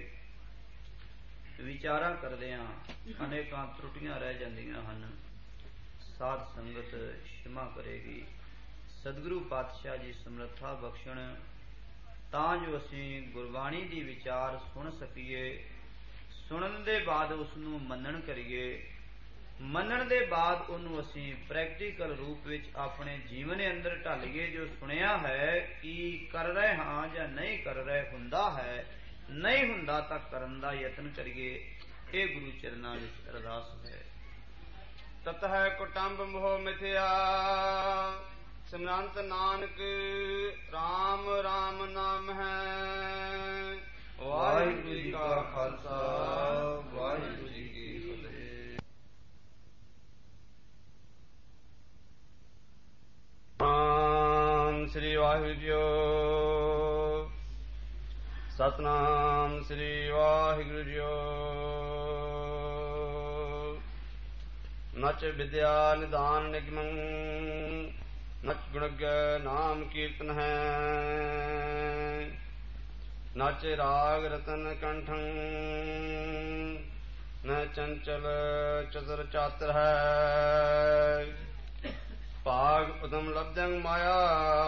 ਵਿਚਾਰਾਂ ਕਰਦਿਆਂ ਅਨੇਕਾਂ ਤਰੁੱਟੀਆਂ ਰਹਿ ਜਾਂਦੀਆਂ ਹਨ, ਸਾਧ ਸੰਗਤ क्षमा ਕਰੇਗੀ। ਸਤਿਗੁਰੂ ਪਾਤਸ਼ਾਹ ਜੀ ਸਮਰੱਥਾ ਬਖਸ਼ਣ ਤਾਂ ਜੋ ਅਸੀਂ ਗੁਰਬਾਣੀ ਦੀ ਵਿਚਾਰ ਸੁਣ ਸਕੀਏ, ਸੁਣਨ ਦੇ ਬਾਅਦ ਉਸ ਨੂੰ ਮੰਨਣ ਕਰੀਏ, ਮੰਨਣ ਦੇ ਬਾਅਦ ਉਹਨੂੰ ਅਸੀਂ ਪ੍ਰੈਕਟੀਕਲ ਰੂਪ ਵਿੱਚ ਆਪਣੇ ਜੀਵਨ ਦੇ ਅੰਦਰ ਢਾਲੀਏ। ਜੋ ਸੁਣਿਆ ਹੈ ਕੀ ਕਰ ਰਹੇ ਹਾਂ ਜਾਂ ਨਹੀਂ ਕਰ ਰਹੇ, ਹੁੰਦਾ ਹੈ ਨਹੀਂ ਹੁੰਦਾ ਤਾਂ ਕਰਨ ਦਾ ਯਤਨ ਕਰੀਏ। ਇਹ ਗੁਰੂ ਚਰਨਾਂ ਵਿੱਚ ਅਰਦਾਸ ਹੈ। ਤਤਹ ਕੁਟੰਬ ਮੋਹ ਮਿਥਿਆ, ਸਿਮਰੰਤ ਨਾਨਕ ਰਾਮ ਰਾਮ ਨਾਮ ਹੈ। ਵਾਹਿਗੁਰੂ ਜੀ ਕਾ ਖਾਲਸਾ, ਵਾਹਿਗੁਰੂ ਜੀ ਕੀ ਫਤਿਹ। ਸ੍ਰੀ ਵਾਹਿਗੁਰੂ ਜੀਓ। ਸਤਨਾਮ ਸ੍ਰੀ ਵਾਹਿਗੁਰੂ ਜੀਓ। ਨਚ ਵਿਦਿਆ ਨਿਦਾਨ ਨਿਗਮੰ, ਨਚ ਗੁਣਗ੍ਯ ਨਾਮ ਕੀਰਤਨ ਹੈ। ਨਚ ਰਾਗ ਰਤਨ ਕੰਠੰ, ਨ ਚੰਚਲ ਚਤੁਰ ਚਾਤਰ ਹੈ। ਭਾਗ ਉਦਮ ਲਬਦੰ ਮਾਇਆ,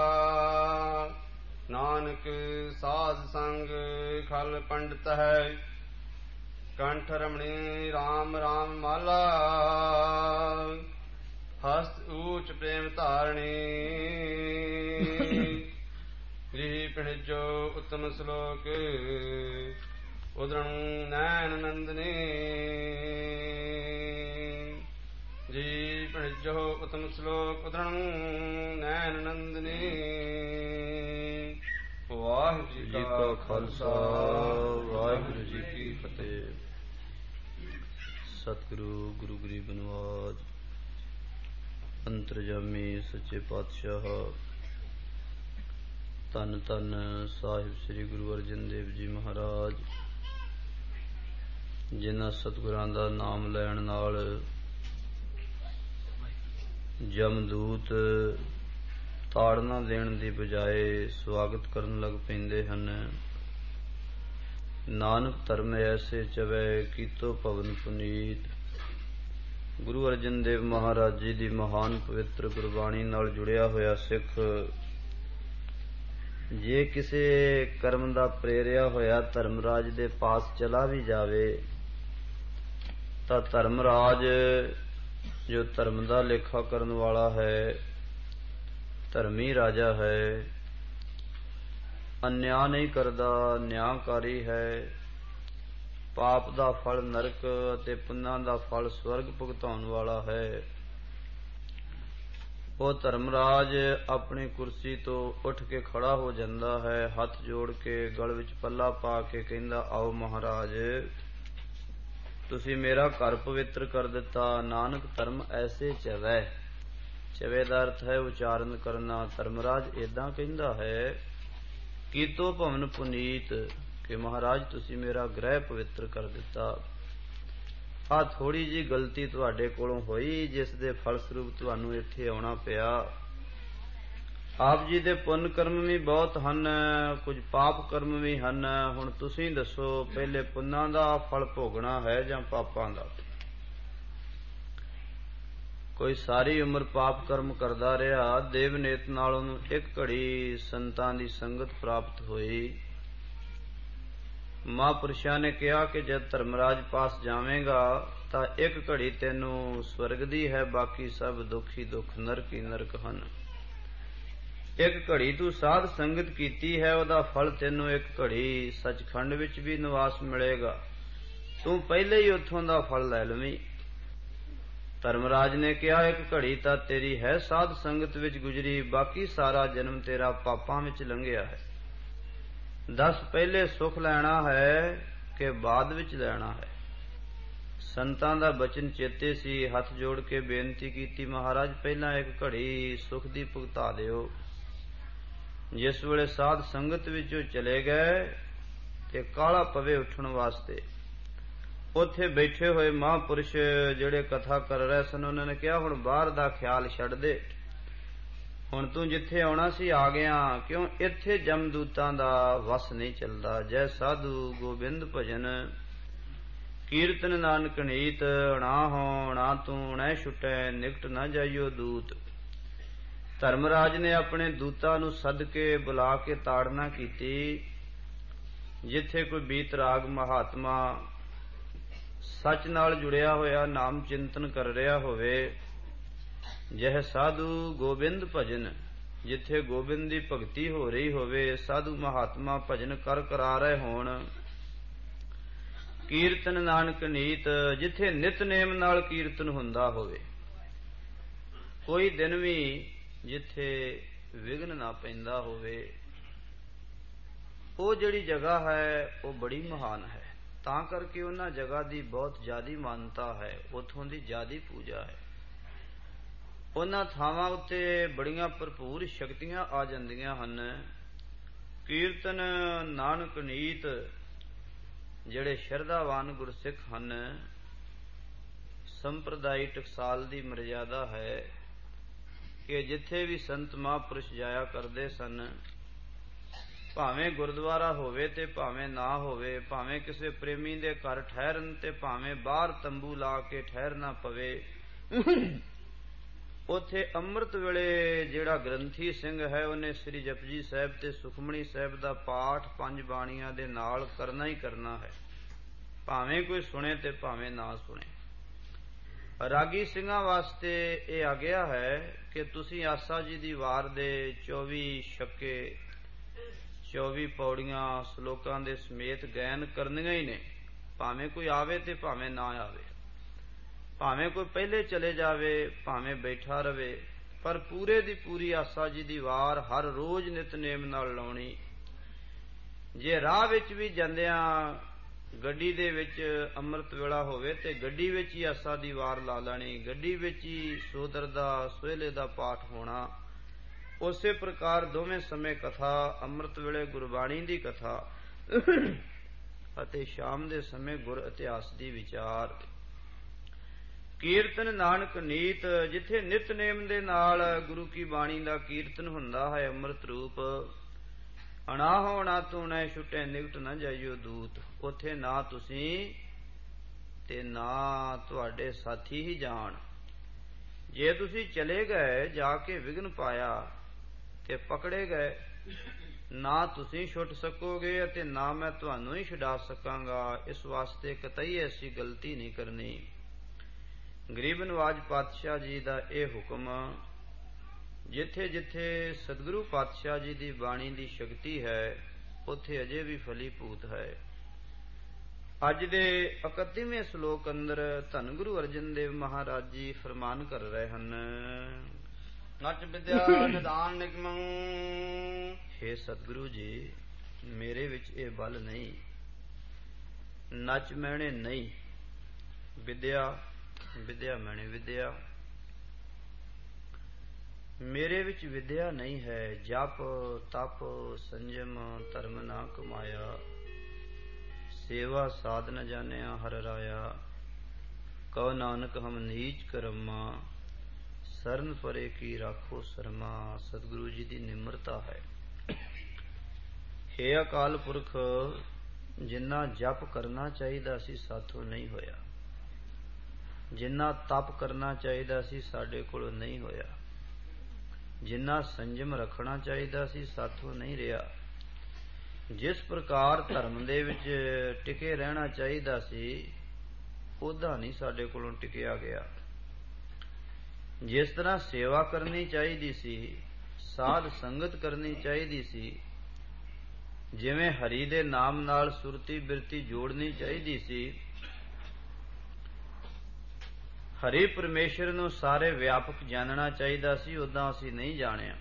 ਨਾਨਕ ਸਾਧ ਸੰਗ ਖਲ ਪੰਡਤ ਹੈ। ਕੰਠ ਰਮਣੀ ਰਾਮ ਰਾਮ ਮਾਲਾ, ਹਸਤ ਊਚ ਪ੍ਰੇਮ ਧਾਰਣੀ। ਗ੍ਰਹਿ ਪਿਣਜੋ ਉਤਮ ਸ਼ਲੋਕ, ਉਦਰੰ ਨੈਣ ਨੰਦਨੀ। ਜੀ ਪਿਣਜੋ ਉਤਮ ਸ਼ਲੋਕ, ਉਦਰੰ ਨੈਣ ਨੰਦਨੀ। ਵਾਹਿਗੁਰੂ ਜੀ ਕਾ ਖਾਲਸਾ, ਵਾਹਿਗੁਰੂ ਜੀ ਕੀ ਫਤਿਹ। ਸਤਿਗੁਰੂ ਗੁਰੂ ਗਰੀਬ ਨਿਵਾਜ। ਅੰਤਰਜਾਮੀ ਸੱਚੇ ਪਾਤਸ਼ਾਹ ਧੰਨ ਧੰਨ ਸਾਹਿਬ ਸ੍ਰੀ ਗੁਰੂ ਅਰਜਨ ਦੇਵ ਜੀ ਮਹਾਰਾਜ, ਜਿਨ੍ਹਾਂ ਸਤਿਗੁਰਾਂ ਦਾ ਨਾਮ ਲੈਣ ਨਾਲ ਜਮਦੂਤ ਤਾੜਨਾ ਦੇਣ ਦੀ ਬਜਾਏ ਸਵਾਗਤ ਕਰਨ ਲੱਗ ਪੈਂਦੇ ਹਨ। ਨਾਨਕ ਧਰਮ ਐਸੇ ਚਵੈ ਕੀਤੋ ਭਵਨ ਪੁਨੀਤ। ਗੁਰੂ ਅਰਜਨ ਦੇਵ ਮਹਾਰਾਜ ਜੀ ਦੀ ਮਹਾਨ ਪਵਿੱਤਰ ਗੁਰਬਾਣੀ ਨਾਲ ਜੁੜਿਆ ਹੋਇਆ ਸਿੱਖ ਜੇ ਕਿਸੇ ਕਰਮ ਦਾ ਪ੍ਰੇਰਿਆ ਹੋਇਆ ਧਰਮਰਾਜ ਦੇ ਪਾਸ ਚਲਾ ਵੀ ਜਾਵੇ ਤਾਂ ਧਰਮਰਾਜ ਜੋ ਧਰਮ ਦਾ ਲੇਖਾ ਕਰਨ ਵਾਲਾ ਹੈ, ਧਰਮੀ ਰਾਜਾ ਹੈ, ਅਨਿਆਂ ਨਹੀਂ ਕਰਦਾ, ਨਿਆਂਕਾਰੀ ਹੈ। ਪਾਪ ਦਾ ਫਲ ਨਰਕ ਅਤੇ ਪੁੰਨਾਂ ਦਾ ਫਲ ਸਵਰਗ ਭੁਗਤਾਉਣ ਵਾਲਾ ਹੈ। ਉਹ ਧਰਮਰਾਜ ਆਪਣੀ ਕੁਰਸੀ ਤੋਂ ਉੱਠ ਕੇ ਖੜਾ ਹੋ ਜਾਂਦਾ ਹੈ, ਹੱਥ ਜੋੜ ਕੇ ਗਲ ਵਿੱਚ ਪੱਲਾ ਪਾ ਕੇ ਕਹਿੰਦਾ, ਆਓ ਮਹਾਰਾਜ, ਤੁਸੀਂ ਮੇਰਾ ਘਰ ਪਵਿੱਤਰ ਕਰ ਦਿੱਤਾ। ਨਾਨਕ ਧਰਮ ਐਸੇ ਚਵੈ। ਚਵੈ ਦਾ ਅਰਥ ਹੈ ਉਚਾਰਨ ਕਰਨਾ। ਧਰਮਰਾਜ ਏਦਾਂ ਕਹਿੰਦਾ ਹੈ, ਕੀਤੋ ਭਵਨ ਪੁਨੀਤ, ਕਿ ਮਹਾਰਾਜ ਤੁਸੀਂ ਮੇਰਾ ਗ੍ਰਹਿ ਪਵਿੱਤਰ ਕਰ ਦਿੱਤਾ। ਆਹ ਥੋੜੀ ਜਿਹੀ ਗਲਤੀ ਤੁਹਾਡੇ ਕੋਲੋਂ ਹੋਈ, ਜਿਸ ਦੇ ਫਲਸਰੂਪ ਤੁਹਾਨੂੰ ਇੱਥੇ ਆਉਣਾ ਪਿਆ। ਆਪ ਜੀ ਦੇ ਪੁੰਨ ਕਰਮ ਵੀ ਬਹੁਤ ਹਨ, ਕੁਝ ਪਾਪ ਕਰਮ ਵੀ ਹਨ। ਹੁਣ ਤੁਸੀਂ ਦੱਸੋ, ਪਹਿਲੇ ਪੁੰਨਾਂ ਦਾ ਫਲ ਭੋਗਣਾ ਹੈ ਜਾਂ ਪਾਪਾਂ ਦਾ? ਕੋਈ ਸਾਰੀ ਉਮਰ ਪਾਪ ਕਰਮ ਕਰਦਾ ਰਿਹਾ, ਦੇਵਨੇਤ ਨਾਲ ਉਹਨੂੰ ਇੱਕ ਘੜੀ ਸੰਤਾਂ ਦੀ ਸੰਗਤ ਪ੍ਰਾਪਤ ਹੋਈ। ਮਹਾਂਪੁਰਸ਼ਾਂ ਨੇ ਕਿਹਾ ਕਿ ਜਦ ਧਰਮਰਾਜ ਪਾਸ ਜਾਵੇਂਗਾ ਤਾਂ ਇੱਕ ਘੜੀ ਤੈਨੂੰ ਸਵਰਗ ਦੀ ਹੈ, ਬਾਕੀ ਸਭ ਦੁੱਖ ਹੀ ਦੁੱਖ, ਨਰਕ ਹੀ ਨਰਕ ਹਨ। ਇੱਕ ਘੜੀ ਤੂੰ ਸਾਧ ਸੰਗਤ ਕੀਤੀ ਹੈ, ਉਹਦਾ ਫਲ ਤੈਨੂੰ ਇੱਕ ਘੜੀ ਸੱਚਖੰਡ ਵਿੱਚ ਵੀ ਨਿਵਾਸ ਮਿਲੇਗਾ। ਤੂੰ ਪਹਿਲੇ ਹੀ ਉੱਥੋਂ ਦਾ ਫਲ ਲੈ ਲਵੀਂ। ਧਰਮਰਾਜ ਨੇ ਕਿਹਾ, ਇੱਕ ਘੜੀ ਤਾਂ ਤੇਰੀ ਹੈ ਸਾਧ ਸੰਗਤ ਵਿੱਚ ਗੁਜ਼ਰੀ, ਬਾਕੀ ਸਾਰਾ ਜਨਮ ਤੇਰਾ ਪਾਪਾਂ ਵਿੱਚ ਲੰਘਿਆ ਹੈ। ਦੱਸ, ਪਹਿਲੇ ਸੁਖ ਲੈਣਾ ਹੈ ਕਿ ਬਾਅਦ ਵਿੱਚ ਲੈਣਾ ਹੈ? ਸੰਤਾਂ ਦਾ ਬਚਨ ਚੇਤੇ ਸੀ, ਹੱਥ ਜੋੜ ਕੇ ਬੇਨਤੀ ਕੀਤੀ, ਮਹਾਰਾਜ ਪਹਿਲਾਂ ਇੱਕ ਘੜੀ ਸੁਖ ਦੀ ਭੁਗਤਾ ਦਿਓ। ਜਿਸ ਵੇਲੇ ਸਾਧ ਸੰਗਤ ਵਿੱਚੋਂ ਚਲੇ ਗਏ ਤੇ ਕਾਹਲਾ ਪਵੇ ਉੱਠਣ ਵਾਸਤੇ, ਉੱਥੇ ਬੈਠੇ ਹੋਏ ਮਹਾਂਪੁਰਸ਼ ਜਿਹੜੇ ਕਥਾ ਕਰ ਰਹੇ ਸਨ, ਉਹਨਾਂ ਨੇ ਕਿਹਾ, ਹੁਣ ਬਾਹਰ ਦਾ ਖਿਆਲ ਛੱਡ ਦੇ, ਹੁਣ ਤੂੰ ਜਿੱਥੇ ਆਉਣਾ ਸੀ ਆ ਗਿਆ। ਕਿਉਂ? ਇੱਥੇ ਜਮਦੂਤਾਂ ਦਾ ਵਸ ਨਹੀਂ ਚੱਲਦਾ। ਜੈ ਸਾਧੂ ਗੋਬਿੰਦ ਭਜਨ ਕੀਰਤਨ ਨਾਨਕ ਨੀਤ, ਅਣਾ ਹੋ ਅਣਾ ਤੂੰ ਅਣੈ ਛੁਟੈ, ਨਿਕਟ ਨਾ ਜਾਈਓ ਦੂਤ। ਧਰਮਰਾਜ ਨੇ ਆਪਣੇ ਦੂਤਾਂ ਨੂੰ ਸੱਦ ਕੇ ਬੁਲਾ ਕੇ ਤਾੜਨਾ ਕੀਤੀ। ਜਿੱਥੇ ਕੋਈ ਬੀਤਰਾਗ ਮਹਾਤਮਾ ਸੱਚ ਨਾਲ ਜੁੜਿਆ ਹੋਇਆ ਨਾਮ ਚਿੰਤਨ ਕਰ ਰਿਹਾ ਹੋਵੇ, ਜਹ ਸਾਧੂ ਗੋਬਿੰਦ ਭਜਨ, ਜਿੱਥੇ ਗੋਬਿੰਦ ਦੀ ਭਗਤੀ ਹੋ ਰਹੀ ਹੋਵੇ, ਸਾਧੂ ਮਹਾਤਮਾ ਭਜਨ ਕਰ ਕਰਾ ਰਹੇ ਹੋਣ, ਕੀਰਤਨ ਨਾਨਕ ਨੀਤ, ਜਿੱਥੇ ਨਿਤਨੇਮ ਨਾਲ ਕੀਰਤਨ ਹੁੰਦਾ ਹੋਵੇ, ਕੋਈ ਦਿਨ ਵੀ ਜਿੱਥੇ ਵਿਘਨ ਨਾ ਪੈਂਦਾ ਹੋਵੇ, ਉਹ ਜਿਹੜੀ ਜਗ੍ਹਾ ਹੈ ਉਹ ਬੜੀ ਮਹਾਨ ਹੈ। ਤਾਂ ਕਰਕੇ ਉਹਨਾਂ ਜਗ੍ਹਾ ਦੀ ਬਹੁਤ ਜ਼ਿਆਦੀ ਮਾਨਤਾ ਹੈ, ਉੱਥੋਂ ਦੀ ਜ਼ਿਆਦੀ ਪੂਜਾ ਹੈ। ਉਹਨਾਂ ਥਾਵਾਂ ਉੱਤੇ ਬੜੀਆਂ ਭਰਪੂਰ ਸ਼ਕਤੀਆਂ ਆ ਜਾਂਦੀਆਂ ਹਨ। ਕੀਰਤਨ ਨਾਨਕ ਨੀਤ, ਜਿਹੜੇ ਸ਼ਰਧਾਵਾਨ ਗੁਰਸਿੱਖ ਹਨ, ਸੰਪਰਦਾਇ ਟਕਸਾਲ ਦੀ ਮਰਜ਼ਾਦਾ ਹੈ ਕਿ ਜਿੱਥੇ ਵੀ ਸੰਤ ਮਹਾਂਪੁਰਸ਼ ਜਾਇਆ ਕਰਦੇ ਸਨ, ਭਾਵੇਂ ਗੁਰਦੁਆਰਾ ਹੋਵੇ ਤੇ ਭਾਵੇਂ ਨਾ ਹੋਵੇ, ਭਾਵੇਂ ਕਿਸੇ ਪ੍ਰੇਮੀ ਦੇ ਘਰ ਠਹਿਰਨ ਤੇ ਭਾਵੇਂ ਬਾਹਰ ਤੰਬੂ ਲਾ ਕੇ ਠਹਿਰਨਾ ਪਵੇ, ਉੱਥੇ ਅੰਮ੍ਰਿਤ ਵੇਲੇ ਜਿਹੜਾ ਗ੍ਰੰਥੀ ਸਿੰਘ ਹੈ, ਉਹਨੇ ਸ੍ਰੀ ਜਪਜੀ ਸਾਹਿਬ ਤੇ ਸੁਖਮਣੀ ਸਾਹਿਬ ਦਾ ਪਾਠ 5 ਬਾਣੀਆਂ ਦੇ ਨਾਲ ਕਰਨਾ ਹੀ ਕਰਨਾ ਹੈ, ਭਾਵੇਂ ਕੋਈ ਸੁਣੇ ਤੇ ਭਾਵੇਂ ਨਾ ਸੁਣੇ। ਰਾਗੀ ਸਿੰਘਾਂ ਵਾਸਤੇ ਇਹ ਆਗਿਆ ਹੈ ਕਿ ਤੁਸੀਂ ਆਸਾ ਜੀ ਦੀ ਵਾਰ ਦੇ 24 ਛੱਕੇ 24 ਪੌੜੀਆਂ ਸ਼ਲੋਕਾਂ ਦੇ ਸਮੇਤ ਗਾਇਨ ਕਰਨੀਆਂ ਹੀ ਨੇ, ਭਾਵੇਂ ਕੋਈ ਆਵੇ ਤੇ ਭਾਵੇਂ ਨਾ ਆਵੇ, ਭਾਵੇਂ ਕੋਈ ਪਹਿਲੇ ਚਲੇ ਜਾਵੇ, ਭਾਵੇਂ ਬੈਠਾ ਰਵੇ, ਪਰ ਪੂਰੇ ਦੀ ਪੂਰੀ ਆਸਾ ਜੀ ਦੀ ਵਾਰ ਹਰ ਰੋਜ਼ ਨਿਤਨੇਮ ਨਾਲ ਲਾਉਣੀ। ਜੇ ਰਾਹ ਵਿੱਚ ਵੀ ਜਾਂਦਿਆਂ ਗੱਡੀ ਦੇ ਵਿੱਚ ਅੰਮ੍ਰਿਤ ਵੇਲਾ ਹੋਵੇ ਤੇ ਗੱਡੀ ਵਿੱਚ ਹੀ ਆਸਾ ਦੀ ਵਾਰ ਲਾ ਲੈਣੀ, ਗੱਡੀ ਵਿੱਚ ਹੀ ਸੋਦਰ ਦਾ ਸੋਹਲੇ ਦਾ ਪਾਠ ਹੋਣਾ। ਉਸੇ ਪ੍ਰਕਾਰ ਦੋਵੇਂ ਸਮੇਂ ਕਥਾ, ਅੰਮ੍ਰਿਤ ਵੇਲੇ ਗੁਰਬਾਣੀ ਦੀ ਕਥਾ ਅਤੇ ਸ਼ਾਮ ਦੇ ਸਮੇਂ ਗੁਰ ਇਤਿਹਾਸ ਦੀ ਵਿਚਾਰ। ਕੀਰਤਨ ਨਾਨਕ ਨੀਤ, ਜਿੱਥੇ ਨਿਤਨੇਮ ਦੇ ਨਾਲ ਗੁਰੂ ਕੀ ਬਾਣੀ ਦਾ ਕੀਰਤਨ ਹੁੰਦਾ ਹੈ ਅੰਮ੍ਰਿਤ ਰੂਪ। ਅਣਾਹੋ ਨਾ ਤੂੰ ਨੈ ਛੁਟੇ ਨਿਕਟ ਨਾ ਜਾਈਓ ਦੂਤ, ਉੱਥੇ ਨਾ ਤੁਸੀਂ ਤੇ ਨਾ ਤੁਹਾਡੇ ਸਾਥੀ ਹੀ ਜਾਣ। ਜੇ ਤੁਸੀਂ ਚਲੇ ਗਏ ਜਾ ਕੇ ਵਿਘਨ ਪਾਇਆ ਤੇ ਪਕੜੇ ਗਏ, ਨਾ ਤੁਸੀਂ ਛੁੱਟ ਸਕੋਗੇ ਅਤੇ ਨਾ ਮੈਂ ਤੁਹਾਨੂੰ ਹੀ ਛੁਡਾ ਸਕਾਂਗਾ। ਇਸ ਵਾਸਤੇ ਕਤਈ ਐਸੀ ਗਲਤੀ ਨਹੀਂ ਕਰਨੀ। ਗਰੀਬ ਨਵਾਜ ਪਾਤਸ਼ਾਹ ਜੀ ਦਾ ਇਹ ਹੁਕਮ ਜਿੱਥੇ ਜਿੱਥੇ ਸਤਿਗੁਰੂ ਪਾਤਸ਼ਾਹ ਜੀ ਦੀ ਬਾਣੀ ਦੀ ਸ਼ਕਤੀ ਹੈ, ਉੱਥੇ ਅਜੇ ਵੀ ਫਲੀਭੂਤ ਹੈ। ਅੱਜ ਦੇ 31ਵੇਂ ਸ਼ਲੋਕ ਅੰਦਰ ਧੰਨ ਗੁਰੂ ਅਰਜਨ ਦੇਵ ਮਹਾਰਾਜ ਜੀ ਫਰਮਾਨ ਕਰ ਰਹੇ ਹਨ। ਨਚ ਵਿਦਿਆ ਨਿਦਾਨ ਨਿਗਮੰ। ਹੇ ਸਤਿਗੁਰੂ ਜੀ, ਮੇਰੇ ਵਿੱਚ ਇਹ ਬਲ ਨਹੀਂ, ਨਚ ਮੈਣੇ ਨਹੀਂ, ਵਿਦਿਆ ਵਿਦਿਆ ਮੈਣੇ ਵਿਦਿਆ, ਮੇਰੇ ਵਿੱਚ ਵਿਦਿਆ ਨਹੀਂ ਹੈ। ਜਪ ਤਪ ਸੰਜਮ ਧਰਮ ਨਾ ਕਮਾਇਆ, ਸੇਵਾ ਸਾਧ ਨ ਜਾਣਿਆ ਹਰ ਰਾਇਆ। ਕਹੋ ਨਾਨਕ ਹਮ ਨੀਚ ਕਰਮਾ, ਸਰਨ ਪਰੇ ਕੀ ਰਾਖੋ ਸਰਮਾ। ਸਤਿਗੁਰੂ ਜੀ ਦੀ ਨਿਮਰਤਾ ਹੈ। ਹੇ ਅਕਾਲ ਪੁਰਖ, ਜਿੰਨਾ ਜਪ ਕਰਨਾ ਚਾਹੀਦਾ ਸੀ ਸਾਥੋਂ ਨਹੀਂ ਹੋਇਆ, ਜਿੰਨਾ ਤਪ ਕਰਨਾ ਚਾਹੀਦਾ ਸੀ ਸਾਡੇ ਕੋਲੋਂ ਨਹੀਂ ਹੋਇਆ, ਜਿੰਨਾ ਸੰਜਮ ਰੱਖਣਾ ਚਾਹੀਦਾ ਸੀ ਸਾਥੋਂ ਨਹੀਂ ਰਿਹਾ, ਜਿਸ ਪ੍ਰਕਾਰ ਧਰਮ ਦੇ ਵਿੱਚ ਟਿਕੇ ਰਹਿਣਾ ਚਾਹੀਦਾ ਸੀ ਉਹਦਾ ਨਹੀਂ ਸਾਡੇ ਕੋਲੋਂ ਟਿਕਿਆ ਗਿਆ, ਜਿਸ ਤਰ੍ਹਾਂ ਸੇਵਾ ਕਰਨੀ ਚਾਹੀਦੀ ਸੀ, ਸਾਧ ਸੰਗਤ ਕਰਨੀ ਚਾਹੀਦੀ ਸੀ, ਜਿਵੇਂ ਹਰੀ ਦੇ ਨਾਮ ਨਾਲ ਸੁਰਤੀ ਬਿਰਤੀ ਜੋੜਨੀ ਚਾਹੀਦੀ ਸੀ, ਹਰੀ ਪਰਮੇਸ਼ਰ ਨੂੰ ਸਾਰੇ ਵਿਆਪਕ ਜਾਣਨਾ ਚਾਹੀਦਾ ਸੀ, ਉਦਾਂ ਅਸੀਂ ਨਹੀਂ ਜਾਣਿਆ।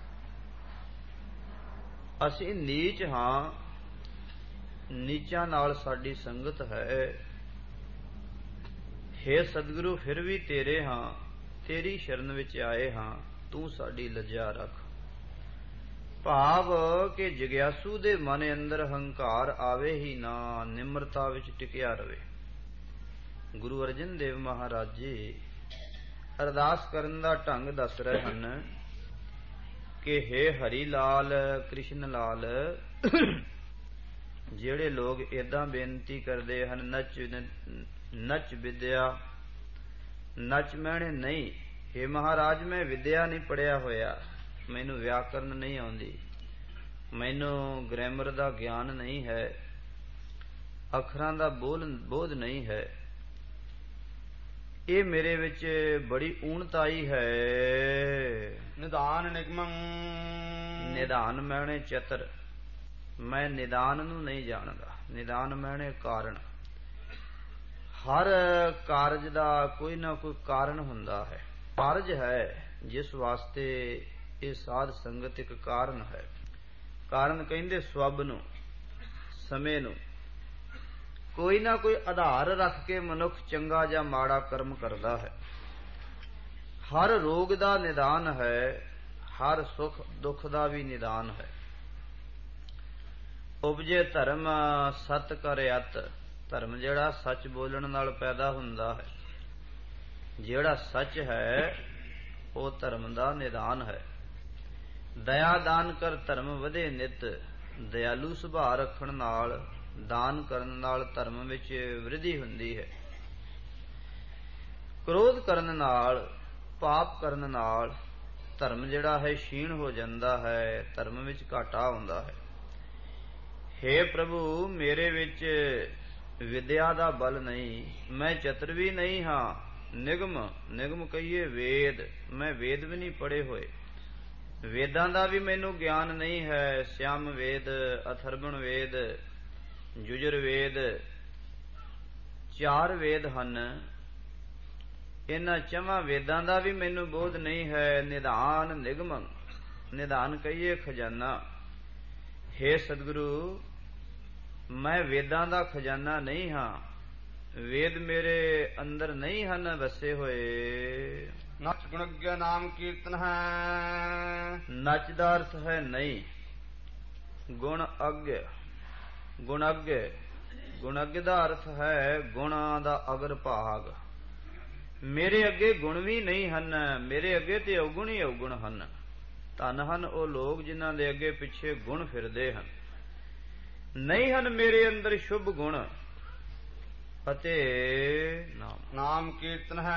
ਅਸੀਂ ਨੀਚ ਹਾਂ, ਨੀਚਾਂ ਨਾਲ ਸਾਡੀ ਸੰਗਤ ਹੈ। ਹੇ ਸਤਿਗੁਰੂ, ਫਿਰ ਵੀ ਤੇਰੇ ਹਾਂ, ਤੇਰੀ ਸ਼ਰਨ ਵਿੱਚ ਆਏ ਹਾਂ, ਤੂੰ ਸਾਡੀ ਲੱਜਾ ਰੱਖ। ਭਾਵ ਕਿ ਜਗਿਆਸੂ ਦੇ ਮਨ ਅੰਦਰ ਹੰਕਾਰ ਆਵੇ ਹੀ ਨਾ, ਨਿਮਰਤਾ ਵਿੱਚ ਟਿਕਿਆ ਰਵੇ। ਗੁਰੂ ਅਰਜਨ ਦੇਵ ਮਹਾਰਾਜ ਜੀ ਅਰਦਾਸ ਕਰਨ ਦਾ ਢੰਗ ਦੱਸ ਰਹੇ ਹਨ ਕਿ ਹੇ ਹਰੀ ਲਾਲ ਕ੍ਰਿਸ਼ਨ ਲਾਲ, ਜਿਹੜੇ ਲੋਕ ਏਦਾਂ ਬੇਨਤੀ ਕਰਦੇ ਹਨ, ਨਚ ਵਿਦਿਆ ਨਚ ਮੈਣੇ ਨਹੀਂ। ਹੇ ਮਹਾਰਾਜ, ਮੈਂ ਵਿਦਿਆ ਨਹੀਂ ਪੜਿਆ ਹੋਇਆ, ਮੈਨੂੰ ਵਿਆਕਰਨ ਨਹੀਂ ਆਉਂਦੀ, ਮੈਨੂੰ ਗ੍ਰਾਮਰ ਦਾ ਗਿਆਨ ਨਹੀਂ ਹੈ, ਅੱਖਰਾਂ ਦਾ ਬੋਧ ਨਹੀਂ ਹੈ, ਇਹ ਮੇਰੇ ਵਿੱਚ ਬੜੀ ਊਣਤਾਈ ਹੈ। ਨਿਦਾਨ ਨਿਗਮੰ। ਨਿਦਾਨ ਮੈਣੇ ਚਤਰ, ਮੈਂ ਨਿਦਾਨ ਨੂੰ ਨਹੀਂ ਜਾਣਦਾ। ਨਿਦਾਨ ਮੈਣੇ ਕਾਰਨ, ਹਰ ਕਾਰਜ ਦਾ ਕੋਈ ਨਾ ਕੋਈ ਕਾਰਨ ਹੁੰਦਾ ਹੈ। ਕਾਰਜ ਹੈ ਜਿਸ ਵਾਸਤੇ ਇਹ ਸਾਧ ਸੰਗਤ ਇੱਕ ਕਾਰਨ ਹੈ। ਕਾਰਨ ਕਹਿੰਦੇ ਸਵੱਬ ਨੂੰ, ਸਮੇਂ ਨੂੰ। ਕੋਈ ਨਾ ਕੋਈ ਆਧਾਰ ਰੱਖ ਕੇ ਮਨੁੱਖ ਚੰਗਾ ਜਾਂ ਮਾੜਾ ਕਰਮ ਕਰਦਾ ਹੈ। ਹਰ ਰੋਗ ਦਾ ਨਿਦਾਨ ਹੈ, ਹਰ ਸੁਖ ਦੁੱਖ ਦਾ ਵੀ ਨਿਦਾਨ ਹੈ। ਉਪਜੇ ਧਰਮ ਸਤ ਕਰ ਅਤ, ਧਰਮ ਜਿਹੜਾ ਸੱਚ ਬੋਲਣ ਨਾਲ ਪੈਦਾ ਹੁੰਦਾ ਹੈ, ਜਿਹੜਾ ਸੱਚ ਹੈ ਉਹ ਧਰਮ ਦਾ ਨਿਦਾਨ ਹੈ। ਦਇਆ ਦਾਨ ਕਰ ਧਰਮ ਵਧੇ ਨਿਤ, ਦਇਆਲੂ ਸੁਭਾਅ ਰੱਖਣ ਨਾਲ, ਦਾਨ ਕਰਨ ਨਾਲ ਧਰਮ ਵਿੱਚ ਵ੍ਰਿਧੀ ਹੁੰਦੀ ਹੈ। ਕ੍ਰੋਧ ਕਰਨ ਨਾਲ, ਪਾਪ ਕਰਨ ਨਾਲ ਧਰਮ ਜਿਹੜਾ ਹੈ ਛੀਣ ਹੋ ਜਾਂਦਾ ਹੈ, ਧਰਮ ਵਿੱਚ ਘਾਟਾ ਆਉਂਦਾ ਹੈ। ਹੇ ਪ੍ਰਭੂ, ਮੇਰੇ ਵਿੱਚ ਵਿਦਿਆ ਦਾ ਬਲ ਨਹੀਂ, ਮੈਂ ਚਤਰ ਵੀ ਨਹੀਂ ਹਾਂ। ਨਿਗਮ, ਨਿਗਮ ਕਹੀਏ ਵੇਦ, ਮੈਂ ਵੇਦ ਵੀ ਨਹੀਂ ਪੜ੍ਹੇ ਹੋਏ, ਵੇਦਾਂ ਦਾ ਵੀ ਮੈਨੂੰ ਗਿਆਨ ਨਹੀਂ ਹੈ। ਸਿਆਮ ਵੇਦ, ਅਥਰਵਣ ਵੇਦ, ਯੁਜੁਰ ਵੇਦ, 4 ਵੇਦ ਹਨ। ਇਹਨਾਂ 4 ਵੇਦਾਂ ਦਾ ਵੀ ਮੈਨੂੰ ਬੋਧ ਨਹੀਂ ਹੈ। ਨਿਧਾਨ ਨਿਗਮ, ਨਿਧਾਨ ਕਹੀਏ ਖਜ਼ਾਨਾ। ਹੇ ਸਤਿਗੁਰੂ, ਮੈਂ ਵੇਦਾਂ ਦਾ ਖਜ਼ਾਨਾ ਨਹੀਂ ਹਾਂ, ਵੇਦ ਮੇਰੇ ਅੰਦਰ ਨਹੀਂ ਹਨ ਵਸੇ ਹੋਏ। ਨਚ ਗੁਣਗ੍ਯ ਨਾਮ ਕੀਰਤਨ ਹੈ। ਨਚ ਦਾ ਅਰਥ ਹੈ ਨਹੀਂ, ਗੁਣ ਅਗ, ਗੁਣ ਅਗੇ, ਗੁਣ ਅਗੇ ਦਾ ਅਰਥ ਹੈ ਗੁਣਾਂ ਦਾ ਅਗਰ ਭਾਗ। ਮੇਰੇ ਅੱਗੇ ਗੁਣ ਵੀ ਨਹੀਂ ਹਨ, ਮੇਰੇ ਅੱਗੇ ਤੇ ਅਵਗੁਣ ਹੀ ਅਵਗੁਣ ਹਨ। ਧਨ ਹਨ ਉਹ ਲੋਕ ਜਿਨ੍ਹਾਂ ਦੇ ਅੱਗੇ ਪਿੱਛੇ ਗੁਣ ਫਿਰਦੇ ਹਨ। ਨਹੀਂ ਹਨ ਮੇਰੇ ਅੰਦਰ ਸ਼ੁਭ ਗੁਣ ਅਤੇ ਨਾਮ ਕੀਰਤਨ ਹੈ।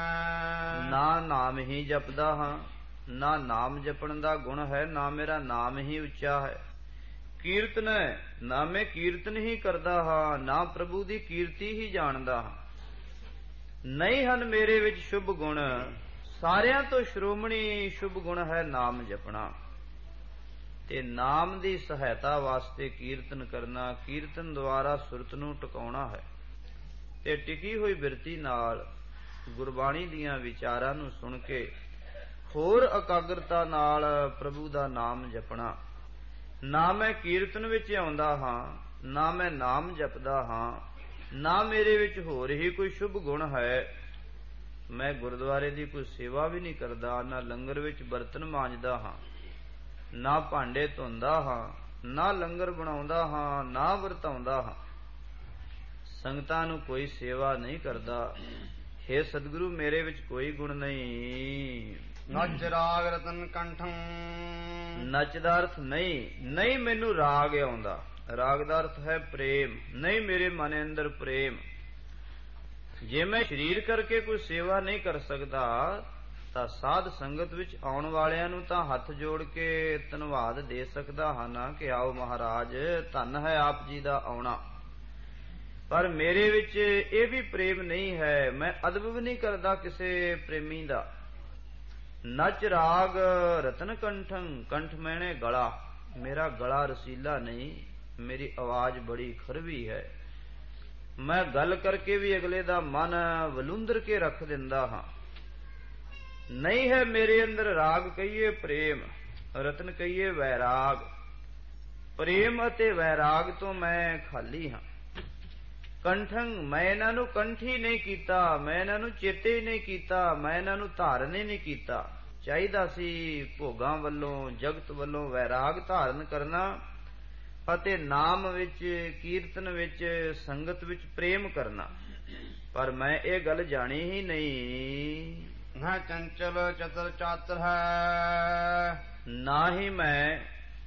ਨਾ ਨਾਮ ਹੀ ਜਪਦਾ ਹਾਂ, ਨਾ ਨਾਮ ਜਪਣ ਦਾ ਗੁਣ ਹੈ, ਨਾ ਮੇਰਾ ਨਾਮ ਹੀ ਉੱਚਾ ਹੈ। ਕੀਰਤਨ ਹੈ, ਨਾ ਮੈਂ ਕੀਰਤਨ ਹੀ ਕਰਦਾ ਹਾਂ, ਨਾ ਪ੍ਰਭੂ ਦੀ ਕੀਰਤੀ ਹੀ ਜਾਣਦਾ ਹਾਂ। ਨਹੀਂ ਹਨ ਮੇਰੇ ਵਿੱਚ ਸ਼ੁਭ ਗੁਣ, ਸਾਰਿਆਂ ਤੋਂ ਸ਼੍ਰੋਮਣੀ ਸ਼ੁਭ ਗੁਣ ਹੈ ਨਾਮ ਜਪਣਾ। ਤੇ ਨਾਮ ਦੀ ਸਹਾਇਤਾ ਵਾਸਤੇ ਕੀਰਤਨ ਕਰਨਾ, ਕੀਰਤਨ ਦੁਆਰਾ ਸੁਰਤ ਨੂੰ ਟਿਕਾਉਣਾ ਹੈ। ਤੇ ਟਿਕੀ ਹੋਈ ਬਿਰਤੀ ਨਾਲ ਗੁਰਬਾਣੀ ਦੀਆਂ ਵਿਚਾਰਾਂ ਨੂੰ ਸੁਣ ਕੇ ਹੋਰ ਇਕਾਗਰਤਾ ਨਾਲ ਪ੍ਰਭੂ ਦਾ ਨਾਮ ਜਪਣਾ। ਨਾ ਮੈਂ ਕੀਰਤਨ ਵਿੱਚ ਆਉਂਦਾ ਹਾਂ, ਨਾ ਮੈਂ ਨਾਮ ਜਪਦਾ ਹਾਂ, ਨਾ ਮੇਰੇ ਵਿੱਚ ਹੋਰ ਹੀ ਕੋਈ ਸ਼ੁਭ ਗੁਣ ਹੈ। ਮੈਂ ਗੁਰਦੁਆਰੇ ਦੀ ਕੋਈ ਸੇਵਾ ਵੀ ਨਹੀਂ ਕਰਦਾ, ਨਾ ਲੰਗਰ ਵਿੱਚ ਬਰਤਨ ਮਾਂਜਦਾ ਹਾਂ, ਨਾ ਭਾਂਡੇ ਧੋਂਦਾ ਹਾਂ, ਨਾ ਲੰਗਰ ਬਣਾਉਂਦਾ ਹਾਂ, ਨਾ ਵਰਤਾਉਂਦਾ ਹਾਂ, ਸੰਗਤਾਂ ਨੂੰ ਕੋਈ ਸੇਵਾ ਨਹੀਂ ਕਰਦਾ। ਹੇ ਸਤਿਗੁਰੂ ਮੇਰੇ ਵਿੱਚ ਕੋਈ ਗੁਣ ਨਹੀਂ। ਨਚ ਰਾਗ ਰਤਨ ਕੰਠੰ। ਨਚ ਦਾ ਅਰਥ ਨਹੀਂ, ਨਹੀਂ ਮੈਨੂੰ ਰਾਗ ਆਉਂਦਾ। ਰਾਗ ਦਾ ਅਰਥ ਹੈ ਪ੍ਰੇਮ, ਨਹੀਂ ਮੇਰੇ ਮਨ ਅੰਦਰ ਪ੍ਰੇਮ। ਜੇ ਮੈਂ ਸਰੀਰ ਕਰਕੇ ਕੋਈ ਸੇਵਾ ਨਹੀਂ ਕਰ ਸਕਦਾ ਤਾਂ ਸਾਧ ਸੰਗਤ ਵਿੱਚ ਆਉਣ ਵਾਲਿਆਂ ਨੂੰ ਤਾਂ ਹੱਥ ਜੋੜ ਕੇ ਧੰਨਵਾਦ ਦੇ ਸਕਦਾ ਹਾਂ ਨਾ ਕਿ ਆਓ ਮਹਾਰਾਜ, ਧੰਨ ਹੈ ਆਪ ਜੀ ਦਾ ਆਉਣਾ। ਪਰ ਮੇਰੇ ਵਿੱਚ ਇਹ ਵੀ ਪ੍ਰੇਮ ਨਹੀਂ ਹੈ, ਮੈਂ ਅਦਬ ਵੀ ਨਹੀਂ ਕਰਦਾ ਕਿਸੇ ਪ੍ਰੇਮੀ ਦਾ। ਨਚ ਰਾਗ ਰਤਨ ਕੰਠੰ, ਕੰਠ ਮੈਨੇ ਗਲਾ, ਮੇਰਾ ਗਲਾ ਰਸੀਲਾ ਨਹੀਂ, ਮੇਰੀ ਆਵਾਜ਼ ਬੜੀ ਖਰਵੀ ਹੈ। ਮੈਂ ਗੱਲ ਕਰਕੇ ਵੀ ਅਗਲੇ ਦਾ ਮਨ ਵਲੂੰਦਰ ਕੇ ਰੱਖ ਦਿੰਦਾ ਹਾਂ। ਨਹੀਂ ਹੈ ਮੇਰੇ ਅੰਦਰ ਰਾਗ ਕਹੀਏ ਪ੍ਰੇਮ, ਰਤਨ ਕਹੀਏ ਵੈਰਾਗ। ਪ੍ਰੇਮ ਅਤੇ ਵੈਰਾਗ ਤੋਂ ਮੈਂ ਖਾਲੀ ਹਾਂ। ਕੰਠੰ, ਮੈਂ ਇਹਨਾਂ ਨੂੰ ਕੰਠੀ ਨਹੀਂ ਕੀਤਾ, ਮੈਂ ਇਹਨਾਂ ਨੂੰ ਚੇਤੇ ਹੀ ਨਹੀਂ ਕੀਤਾ, ਮੈਂ ਇਹਨਾਂ ਨੂੰ ਧਾਰਨ ਹੀ ਨਹੀਂ ਕੀਤਾ। ਚਾਹੀਦਾ ਸੀ ਭੋਗਾਂ ਵੱਲੋਂ, ਜਗਤ ਵੱਲੋਂ ਵੈਰਾਗ ਧਾਰਨ ਕਰਨਾ ਅਤੇ ਨਾਮ ਵਿੱਚ, ਕੀਰਤਨ ਵਿੱਚ, ਸੰਗਤ ਵਿੱਚ ਪ੍ਰੇਮ ਕਰਨਾ। ਪਰ ਮੈਂ ਇਹ ਗੱਲ ਜਾਣੀ ਹੀ ਨਹੀਂ। ਨਾ ਚੰਚਲ ਚਤਰ ਚਾਤਰ ਹੈ। ਨਾ ਹੀ ਮੈਂ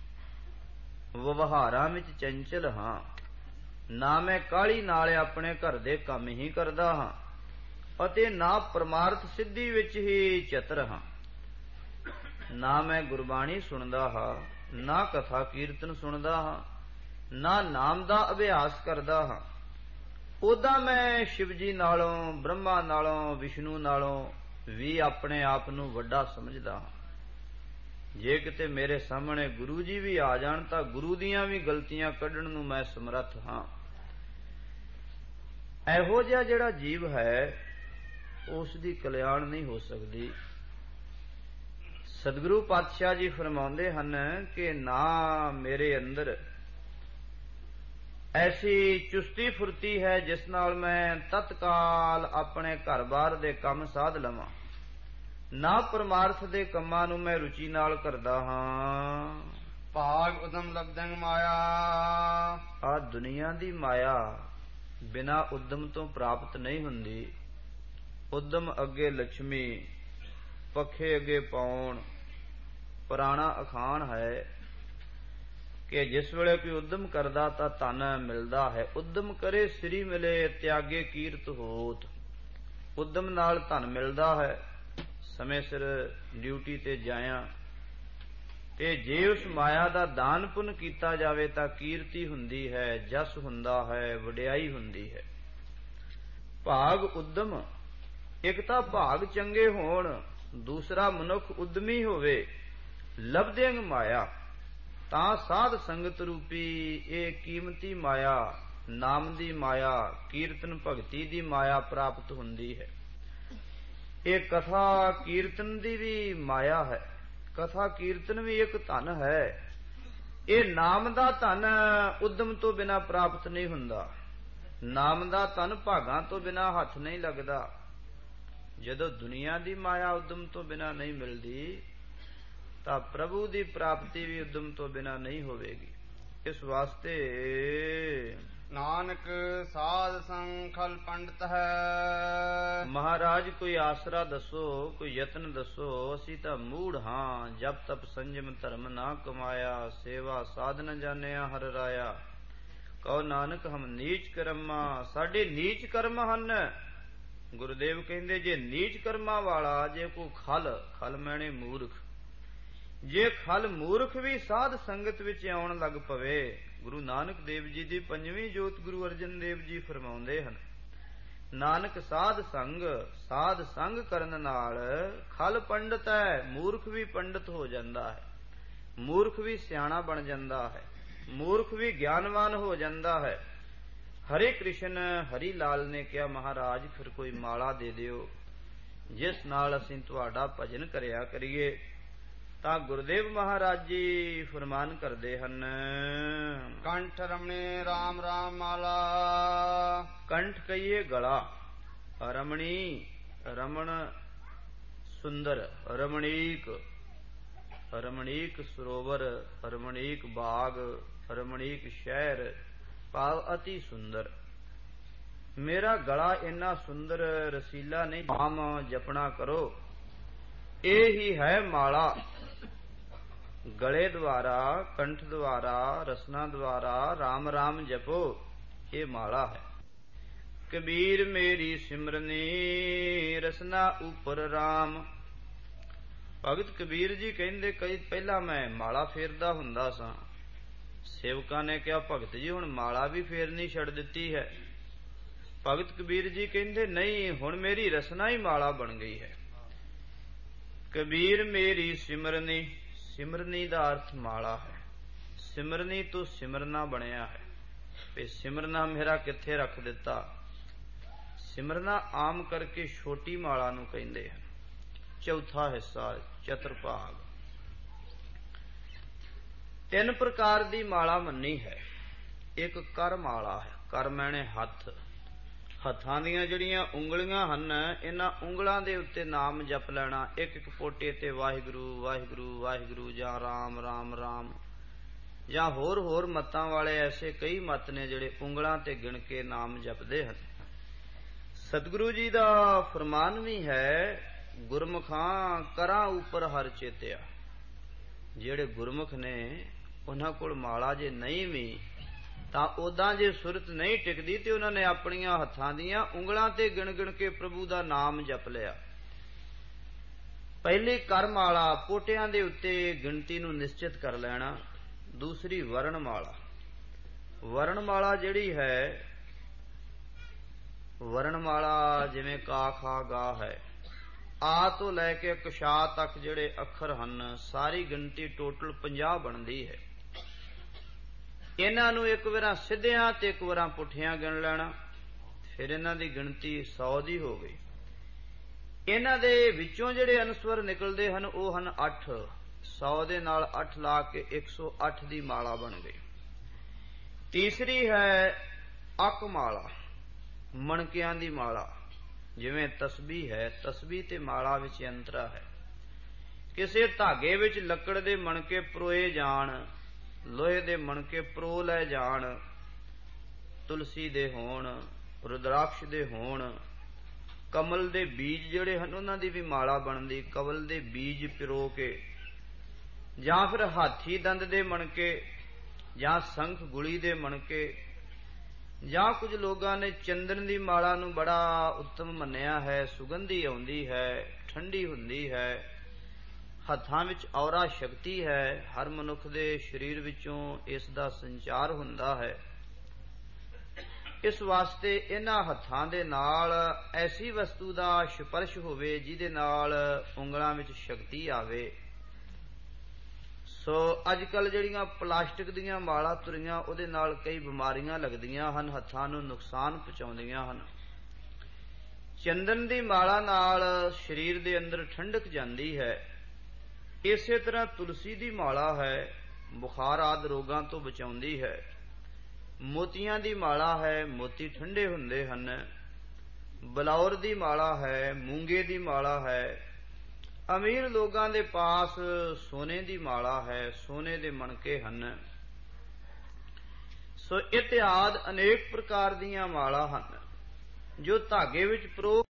ਵਿਵਹਾਰਾਂ ਵਿੱਚ ਚੰਚਲ ਹਾਂ, ਨਾ ਮੈਂ ਕਾਹਲੀ ਨਾਲ ਆਪਣੇ ਘਰ ਦੇ ਕੰਮ ਹੀ ਕਰਦਾ ਹਾਂ, ਅਤੇ ਨਾ ਪਰਮਾਰਥ ਸਿੱਧੀ ਵਿੱਚ ਹੀ ਚਤਰ ਹਾਂ। ਨਾ ਮੈਂ ਗੁਰਬਾਣੀ ਸੁਣਦਾ ਹਾਂ, ਨਾ ਕਥਾ ਕੀਰਤਨ ਸੁਣਦਾ ਹਾਂ, ਨਾ ਨਾਮ ਦਾ ਅਭਿਆਸ ਕਰਦਾ ਹਾਂ। ਉਦਾਂ ਮੈਂ ਸ਼ਿਵ ਜੀ ਨਾਲੋਂ, ਬ੍ਰਹਮਾ ਨਾਲੋਂ, ਵਿਸ਼ਨੂੰ ਨਾਲੋਂ ਵੀ ਆਪਣੇ ਆਪ ਨੂੰ ਵੱਡਾ ਸਮਝਦਾ ਹਾਂ। ਜੇ ਕਿਤੇ ਮੇਰੇ ਸਾਹਮਣੇ ਗੁਰੂ ਜੀ ਵੀ ਆ ਜਾਣ ਤਾਂ ਗੁਰੂ ਦੀਆਂ ਵੀ ਗਲਤੀਆਂ ਕੱਢਣ ਨੂੰ ਮੈਂ ਸਮਰੱਥ ਹਾਂ। ਇਹੋ ਜਿਹਾ ਜਿਹੜਾ ਜੀਵ ਹੈ ਉਸ ਦੀ ਕਲਿਆਣ ਨਹੀਂ ਹੋ ਸਕਦੀ। ਸਤਿਗੁਰੂ ਪਾਤਸ਼ਾਹ ਜੀ ਫਰਮਾਉਂਦੇ ਹਨ ਕਿ ਨਾ ਮੇਰੇ ਅੰਦਰ ਐਸੀ ਚੁਸਤੀ ਫੁਰਤੀ ਹੈ ਜਿਸ ਨਾਲ ਮੈਂ ਤਤਕਾਲ ਆਪਣੇ ਘਰ-ਬਾਰ ਦੇ ਕੰਮ ਸਾਧ ਲਵਾਂ, ਨਾ ਪਰਮਾਰਥ ਦੇ ਕੰਮਾਂ ਨੂੰ ਮੈਂ ਰੁਚੀ ਨਾਲ ਕਰਦਾ ਹਾਂ। ਭਾਗ ਉਦਮ ਲਬਦੰ ਮਾਇਆ। ਆ ਦੁਨੀਆ ਦੀ ਮਾਇਆ ਬਿਨਾਂ ਉਦਮ ਤੋਂ ਪ੍ਰਾਪਤ ਨਹੀਂ ਹੁੰਦੀ। ਉਦਮ ਅੱਗੇ ਲక్ష్ਮੀ, ਪੱਖੇ ਅੱਗੇ ਪੌਣ। ਪੁਰਾਣਾ ਅਖਾਣ ਹੈ ਕਿ ਜਿਸ ਵੇਲੇ ਕੋਈ ਉਦਮ ਕਰਦਾ ਤਾਂ ਧਨ ਮਿਲਦਾ ਹੈ। ਉਦਮ ਕਰੇ ਸ੍ਰੀ ਮਿਲੇ, ਤਿਆਗੇ ਕੀਰਤ ਹੋਤ। ਉਦਮ ਨਾਲ ਧਨ ਮਿਲਦਾ ਹੈ, ਸਮੇਂ ਸਿਰ ਡਿਊਟੀ ਤੇ ਜਾਇਆ। ਤੇ ਜੇ ਉਸ ਮਾਇਆ ਦਾ ਦਾਨ ਪੁੰਨ ਕੀਤਾ ਜਾਵੇ ਤਾਂ ਕੀਰਤੀ ਹੁੰਦੀ ਹੈ, ਜਸ ਹੁੰਦਾ ਹੈ, ਵਡਿਆਈ ਹੁੰਦੀ ਹੈ। ਭਾਗ ਉਦਮ, ਇੱਕ ਤਾਂ ਭਾਗ ਚੰਗੇ ਹੋਣ, ਦੂਸਰਾ ਮਨੁੱਖ ਉਦਮੀ ਹੋਵੇ। ਲਬਦਿੰਗ ਮਾਇਆ, ਤਾਂ ਸਾਧ ਸੰਗਤ ਰੂਪੀ ਇਹ ਕੀਮਤੀ ਮਾਇਆ, ਨਾਮ ਦੀ ਮਾਇਆ, ਕੀਰਤਨ ਭਗਤੀ ਦੀ ਮਾਇਆ ਪ੍ਰਾਪਤ ਹੁੰਦੀ ਹੈ। ਇਹ ਕਥਾ ਕੀਰਤਨ ਦੀ ਵੀ ਮਾਇਆ ਹੈ। ਕਥਾ ਕੀਰਤਨ ਵੀ ਇੱਕ ਧਨ ਹੈ। ਇਹ ਨਾਮ ਦਾ ਧਨ ਉਦਮ ਤੋਂ ਬਿਨਾ ਪ੍ਰਾਪਤ ਨਹੀਂ ਹੁੰਦਾ। ਨਾਮ ਦਾ ਧਨ ਭਾਗਾਂ ਤੋਂ ਬਿਨਾ ਹੱਥ ਨਹੀਂ ਲੱਗਦਾ। ਜਦੋਂ ਦੁਨੀਆ ਦੀ ਮਾਇਆ ਉਦਮ ਤੋਂ ਬਿਨਾ ਨਹੀਂ ਮਿਲਦੀ ਤਾਂ ਪ੍ਰਭੂ ਦੀ ਪ੍ਰਾਪਤੀ ਵੀ ਉਦਮ ਤੋਂ ਬਿਨਾ ਨਹੀਂ ਹੋਵੇਗੀ। ਇਸ ਵਾਸਤੇ ਨਾਨਕ ਸਾਧ ਸੰਗ ਖਲ ਪੰਡਤ ਹੈ। ਮਹਾਰਾਜ ਕੋਈ ਆਸਰਾ ਦੱਸੋ, ਕੋਈ ਯਤਨ ਦੱਸੋ। ਅਸੀਂ ਤਾਂ ਮੂੜ ਹਾਂ, ਜਪ ਤਪ ਸੰਜਮ ਧਰਮ ਨਾ ਕਮਾਇਆ, ਸੇਵਾ ਸਾਧਨ ਜਾਣਿਆ ਹਰ ਰਾਇਆ। ਕਹੋ ਨਾਨਕ ਹਮ ਨੀਚ ਕਰਮਾ, ਸਾਡੇ ਨੀਚ ਕਰਮ ਹਨ। ਗੁਰਦੇਵ ਕਹਿੰਦੇ ਜੇ ਨੀਚ ਕਰਮਾਂ ਵਾਲਾ, ਜੇ ਕੋ ਖਲ ਮੈਣੇ ਮੂਰਖ, ਜੇ ਖਲ ਮੂਰਖ ਵੀ ਸਾਧ ਸੰਗਤ ਵਿੱਚ ਆਉਣ ਲੱਗ ਪਵੇ। ਗੁਰੂ ਨਾਨਕ ਦੇਵ ਜੀ ਦੀ ਪੰਜਵੀਂ ਜੋਤ ਗੁਰੂ ਅਰਜਨ ਦੇਵ ਜੀ ਫਰਮਾਉਂਦੇ ਹਨ, ਨਾਨਕ ਸਾਧ ਸੰਗ ਕਰਨ ਨਾਲ ਖਲ ਪੰਡਤ ਹੈ, ਮੂਰਖ ਵੀ ਪੰਡਤ ਹੋ ਜਾਂਦਾ ਹੈ, ਮੂਰਖ ਵੀ ਸਿਆਣਾ ਬਣ ਜਾਂਦਾ ਹੈ, ਮੂਰਖ ਵੀ ਗਿਆਨਵਾਨ ਹੋ ਜਾਂਦਾ ਹੈ। ਹਰੇ ਕ੍ਰਿਸ਼ਨ ਹਰੀ ਲਾਲ ਨੇ ਕਿਹਾ, ਮਹਾਰਾਜ ਫਿਰ ਕੋਈ ਮਾਲਾ ਦੇ ਦਿਓ ਜਿਸ ਨਾਲ ਅਸੀਂ ਤੁਹਾਡਾ ਭਜਨ ਕਰਿਆ ਕਰੀਏ। ਤਾਂ ਗੁਰਦੇਵ ਮਹਾਰਾਜ ਜੀ ਫਰਮਾਨ ਕਰਦੇ ਹਨ, ਕੰਠ ਰਮਣੇ ਰਾਮ ਰਾਮ ਮਾਲਾ। ਕੰਠ ਕਹੀਏ ਗਲਾ, ਰਮਣੀ ਰਮਣ ਸੁੰਦਰ, ਰਮਣੀਕ ਰਮਣੀਕ ਸਰੋਵਰ, ਰਮਣੀਕ ਬਾਗ, ਰਮਣੀਕ ਸ਼ਹਿਰ, ਭਾਵ ਅਤੀ ਸੁੰਦਰ। ਮੇਰਾ ਗਲਾ ਇੰਨਾ ਸੁੰਦਰ ਰਸੀਲਾ ਨਹੀਂ, ਨਾਮ ਜਪਣਾ ਕਰੋ, ਇਹ ਹੀ ਹੈ ਮਾਲਾ। ਗਲੇ ਦੁਆਰਾ, ਕੰਠ ਦੁਆਰਾ, ਰਸਨਾ ਦੁਆਰਾ ਰਾਮ ਰਾਮ ਜਪੋ, ਇਹ ਮਾਲਾ ਹੈ। ਕਬੀਰ ਮੇਰੀ ਸਿਮਰਨੀ ਰਸਨਾ ਉਪਰ ਰਾਮ। ਭਗਤ ਕਬੀਰ ਜੀ ਕਹਿੰਦੇ, ਕਈ ਪਹਿਲਾਂ ਮੈਂ ਮਾਲਾ ਫੇਰਦਾ ਹੁੰਦਾ ਸਾਂ। ਸੇਵਕਾਂ ਨੇ ਕਿਹਾ, ਭਗਤ ਜੀ ਹੁਣ ਮਾਲਾ ਵੀ ਫੇਰਨੀ ਛੱਡ ਦਿੱਤੀ ਹੈ। ਭਗਤ ਕਬੀਰ ਜੀ ਕਹਿੰਦੇ, ਨਹੀਂ, ਹੁਣ ਮੇਰੀ ਰਸਨਾ ਹੀ ਮਾਲਾ ਬਣ ਗਈ ਹੈ। ਕਬੀਰ ਮੇਰੀ ਸਿਮਰਨੀ, ਸਿਮਰਨੀ ਦਾ ਅਰਥ ਮਾਲਾ ਹੈ। ਸਿਮਰਨੀ ਤੋਂ ਸਿਮਰਨਾ ਬਣਿਆ ਹੈ। ਤੇ ਸਿਮਰਨਾ ਮੇਰਾ ਕਿੱਥੇ ਰੱਖ ਦਿੱਤਾ। ਸਿਮਰਨਾ ਆਮ ਕਰਕੇ ਛੋਟੀ ਮਾਲਾ ਨੂੰ ਕਹਿੰਦੇ ਹਨ। ਚੌਥਾ ਹਿੱਸਾ ਚਤੁਰਭਾਗ। 3 ਪ੍ਰਕਾਰ ਦੀ ਮਾਲਾ ਮੰਨੀ ਹੈ। ਇੱਕ ਕਰ ਮਾਲਾ ਹੈ। ਕਰ ਮੈਨੇ ਹੱਥ, ਹੱਥਾਂ ਦੀਆਂ ਜਿਹੜੀਆਂ ਉਂਗਲੀਆਂ ਹਨ, ਇਹਨਾਂ ਉਂਗਲਾਂ ਦੇ ਉੱਤੇ ਨਾਮ ਜਪ ਲੈਣਾ। ਇੱਕ ਇੱਕ ਪੋਟੇ ਤੇ ਵਾਹਿਗੁਰੂ ਵਾਹਿਗੁਰੂ ਵਾਹਿਗੁਰੂ, ਜਾਂ ਰਾਮ ਰਾਮ ਰਾਮ, ਜਾਂ ਹੋਰ ਮੱਤਾਂ ਵਾਲੇ ਐਸੇ ਕਈ ਮੱਤ ਨੇ ਜਿਹੜੇ ਉਂਗਲਾਂ ਤੇ ਗਿਣ ਕੇ ਨਾਮ ਜਪਦੇ ਹਨ। ਸਤਿਗੁਰੂ ਜੀ ਦਾ ਫਰਮਾਨ ਵੀ ਹੈ, ਗੁਰਮੁਖਾਂ ਕਰਾਂ ਉੱਪਰ ਹਰ ਚੇਤਿਆ। ਜਿਹੜੇ ਗੁਰਮੁਖ ਨੇ ਉਹਨਾਂ ਕੋਲ ਮਾਲਾ ਜੇ ਨਹੀਂ ਵੀ ਤਾਂ ਉਦਾਂ ਜੇ ਸੁਰਤ ਨਹੀਂ ਟਿਕਦੀ ਤੇ ਉਹਨਾਂ ਨੇ ਆਪਣੀਆਂ ਹੱਥਾਂ ਦੀਆਂ ਉਂਗਲਾਂ ਤੇ ਗਿਣ ਗਿਣ ਕੇ ਪ੍ਰਭੂ ਦਾ ਨਾਮ ਜਪ ਲਿਆ। ਪਹਿਲੀ ਕਰ ਮਾਲਾ, ਪੋਟਿਆਂ ਦੇ ਉੱਤੇ ਗਿਣਤੀ ਨੂੰ ਨਿਸ਼ਚਿਤ ਕਰ ਲੈਣਾ। ਦੂਸਰੀ ਵਰਣਮਾਲਾ। ਵਰਣਮਾਲਾ ਜਿਹੜੀ ਹੈ, ਵਰਣਮਾਲਾ ਜਿਵੇਂ ਕਾ ਖਾ ਗਾ ਹੈ, ਆ ਤੋਂ ਲੈ ਕੇ ਕਸ਼ਾ ਤੱਕ ਜਿਹੜੇ ਅੱਖਰ ਹਨ, ਸਾਰੀ ਗਿਣਤੀ ਟੋਟਲ 50 ਬਣਦੀ ਹੈ। ਇਹਨਾਂ ਨੂੰ ਇੱਕ ਵਾਰਾਂ ਸਿੱਧਿਆਂ ਤੇ ਇੱਕ ਵਾਰਾਂ ਪੁੱਠਿਆਂ ਗਿਣ ਲੈਣਾ, ਫਿਰ ਇਹਨਾਂ ਦੀ ਗਿਣਤੀ 100 ਦੀ ਹੋ ਗਈ। ਇਹਨਾਂ ਦੇ ਵਿੱਚੋਂ ਜਿਹੜੇ ਅਨਸਵਰ ਨਿਕਲਦੇ ਹਨ ਉਹ ਹਨ 8। 100 ਦੇ ਨਾਲ 8 ਲਾ ਕੇ 108 ਦੀ ਮਾਲਾ ਬਣ ਗਈ। ਤੀਸਰੀ ਹੈ ਅਕ ਮਾਲਾ, ਮਣਕਿਆਂ ਦੀ ਮਾਲਾ। ਜਿਵੇਂ ਤਸਬੀਹ ਹੈ, ਤਸਬੀਹ ਤੇ ਮਾਲਾ ਵਿੱਚ ਅੰਤਰਾ ਹੈ। ਕਿਸੇ ਧਾਗੇ ਵਿੱਚ ਲੱਕੜ ਦੇ ਮਣਕੇ ਪਰੋਏ ਜਾਣ, ਲੋਹੇ ਦੇ ਮਣਕੇ ਪਰੋ ਲੈ ਜਾਣ, ਤੁਲਸੀ ਦੇ ਹੋਣ, ਰੁਦਰਾਕਸ਼ ਦੇ ਹੋਣ, ਕਮਲ ਦੇ ਬੀਜ ਜਿਹੜੇ ਹਨ ਉਹਨਾਂ ਦੀ ਵੀ ਮਾਲਾ ਬਣਦੀ। ਕਮਲ ਦੇ ਬੀਜ ਪਿਰੋ ਕੇ, ਜਾਂ ਫਿਰ ਹਾਥੀ ਦੰਦ ਦੇ ਮਣਕੇ, ਜਾਂ ਸੰਖ ਗੁਲੀ ਦੇ ਮਣਕੇ, ਜਾਂ ਕੁਝ ਲੋਕਾਂ ਨੇ ਚੰਦਨ ਦੀ ਮਾਲਾ ਨੂੰ ਬੜਾ ਉੱਤਮ ਮੰਨਿਆ ਹੈ। ਸੁਗੰਧੀ ਆਉਂਦੀ ਹੈ, ਠੰਡੀ ਹੁੰਦੀ ਹੈ, ਹੱਥਾਂ ਵਿੱਚ ਔਰਾ ਸ਼ਕਤੀ ਹੈ। ਹਰ ਮਨੁੱਖ ਦੇ ਸਰੀਰ ਵਿੱਚੋਂ ਇਸ ਦਾ ਸੰਚਾਰ ਹੁੰਦਾ ਹੈ। ਇਸ ਵਾਸਤੇ ਇਹਨਾਂ ਹੱਥਾਂ ਦੇ ਨਾਲ ਐਸੀ ਵਸਤੂ ਦਾ ਸਪਰਸ਼ ਹੋਵੇ ਜਿਹਦੇ ਨਾਲ ਉਂਗਲਾਂ ਵਿੱਚ ਸ਼ਕਤੀ ਆਵੇ। ਸੋ ਅੱਜ ਕੱਲ ਜਿਹੜੀਆਂ ਪਲਾਸਟਿਕ ਦੀਆਂ ਮਾਲਾ ਤੁਰੀਆਂ, ਉਹਦੇ ਨਾਲ ਕਈ ਬਿਮਾਰੀਆਂ ਲੱਗਦੀਆਂ ਹਨ, ਹੱਥਾਂ ਨੂੰ ਨੁਕਸਾਨ ਪਹੁੰਚਾਉਂਦੀਆਂ ਹਨ। ਚੰਦਨ ਦੀ ਮਾਲਾ ਨਾਲ ਸਰੀਰ ਦੇ ਅੰਦਰ ਠੰਡਕ ਜਾਂਦੀ ਹੈ। ਇਸੇ ਤਰ੍ਹਾਂ ਤੁਲਸੀ ਦੀ ਮਾਲਾ ਹੈ, ਬੁਖਾਰ ਆਦਿ ਰੋਗਾਂ ਤੋਂ ਬਚਾਉਂਦੀ ਹੈ। ਮੋਤੀਆਂ ਦੀ ਮਾਲਾ ਹੈ, ਮੋਤੀ ਠੰਡੇ ਹੁੰਦੇ ਹਨ। ਬਲੌਰ ਦੀ ਮਾਲਾ ਹੈ, ਮੂੰਗੇ ਦੀ ਮਾਲਾ ਹੈ। ਅਮੀਰ ਲੋਕਾਂ ਦੇ ਪਾਸ ਸੋਨੇ ਦੀ ਮਾਲਾ ਹੈ, ਸੋਨੇ ਦੇ ਮਣਕੇ ਹਨ। ਸੋ ਇਤਿਆਦ ਅਨੇਕ ਪ੍ਰਕਾਰ ਦੀਆਂ ਮਾਲਾ ਹਨ ਜੋ ਧਾਗੇ ਵਿੱਚ ਪਰੋ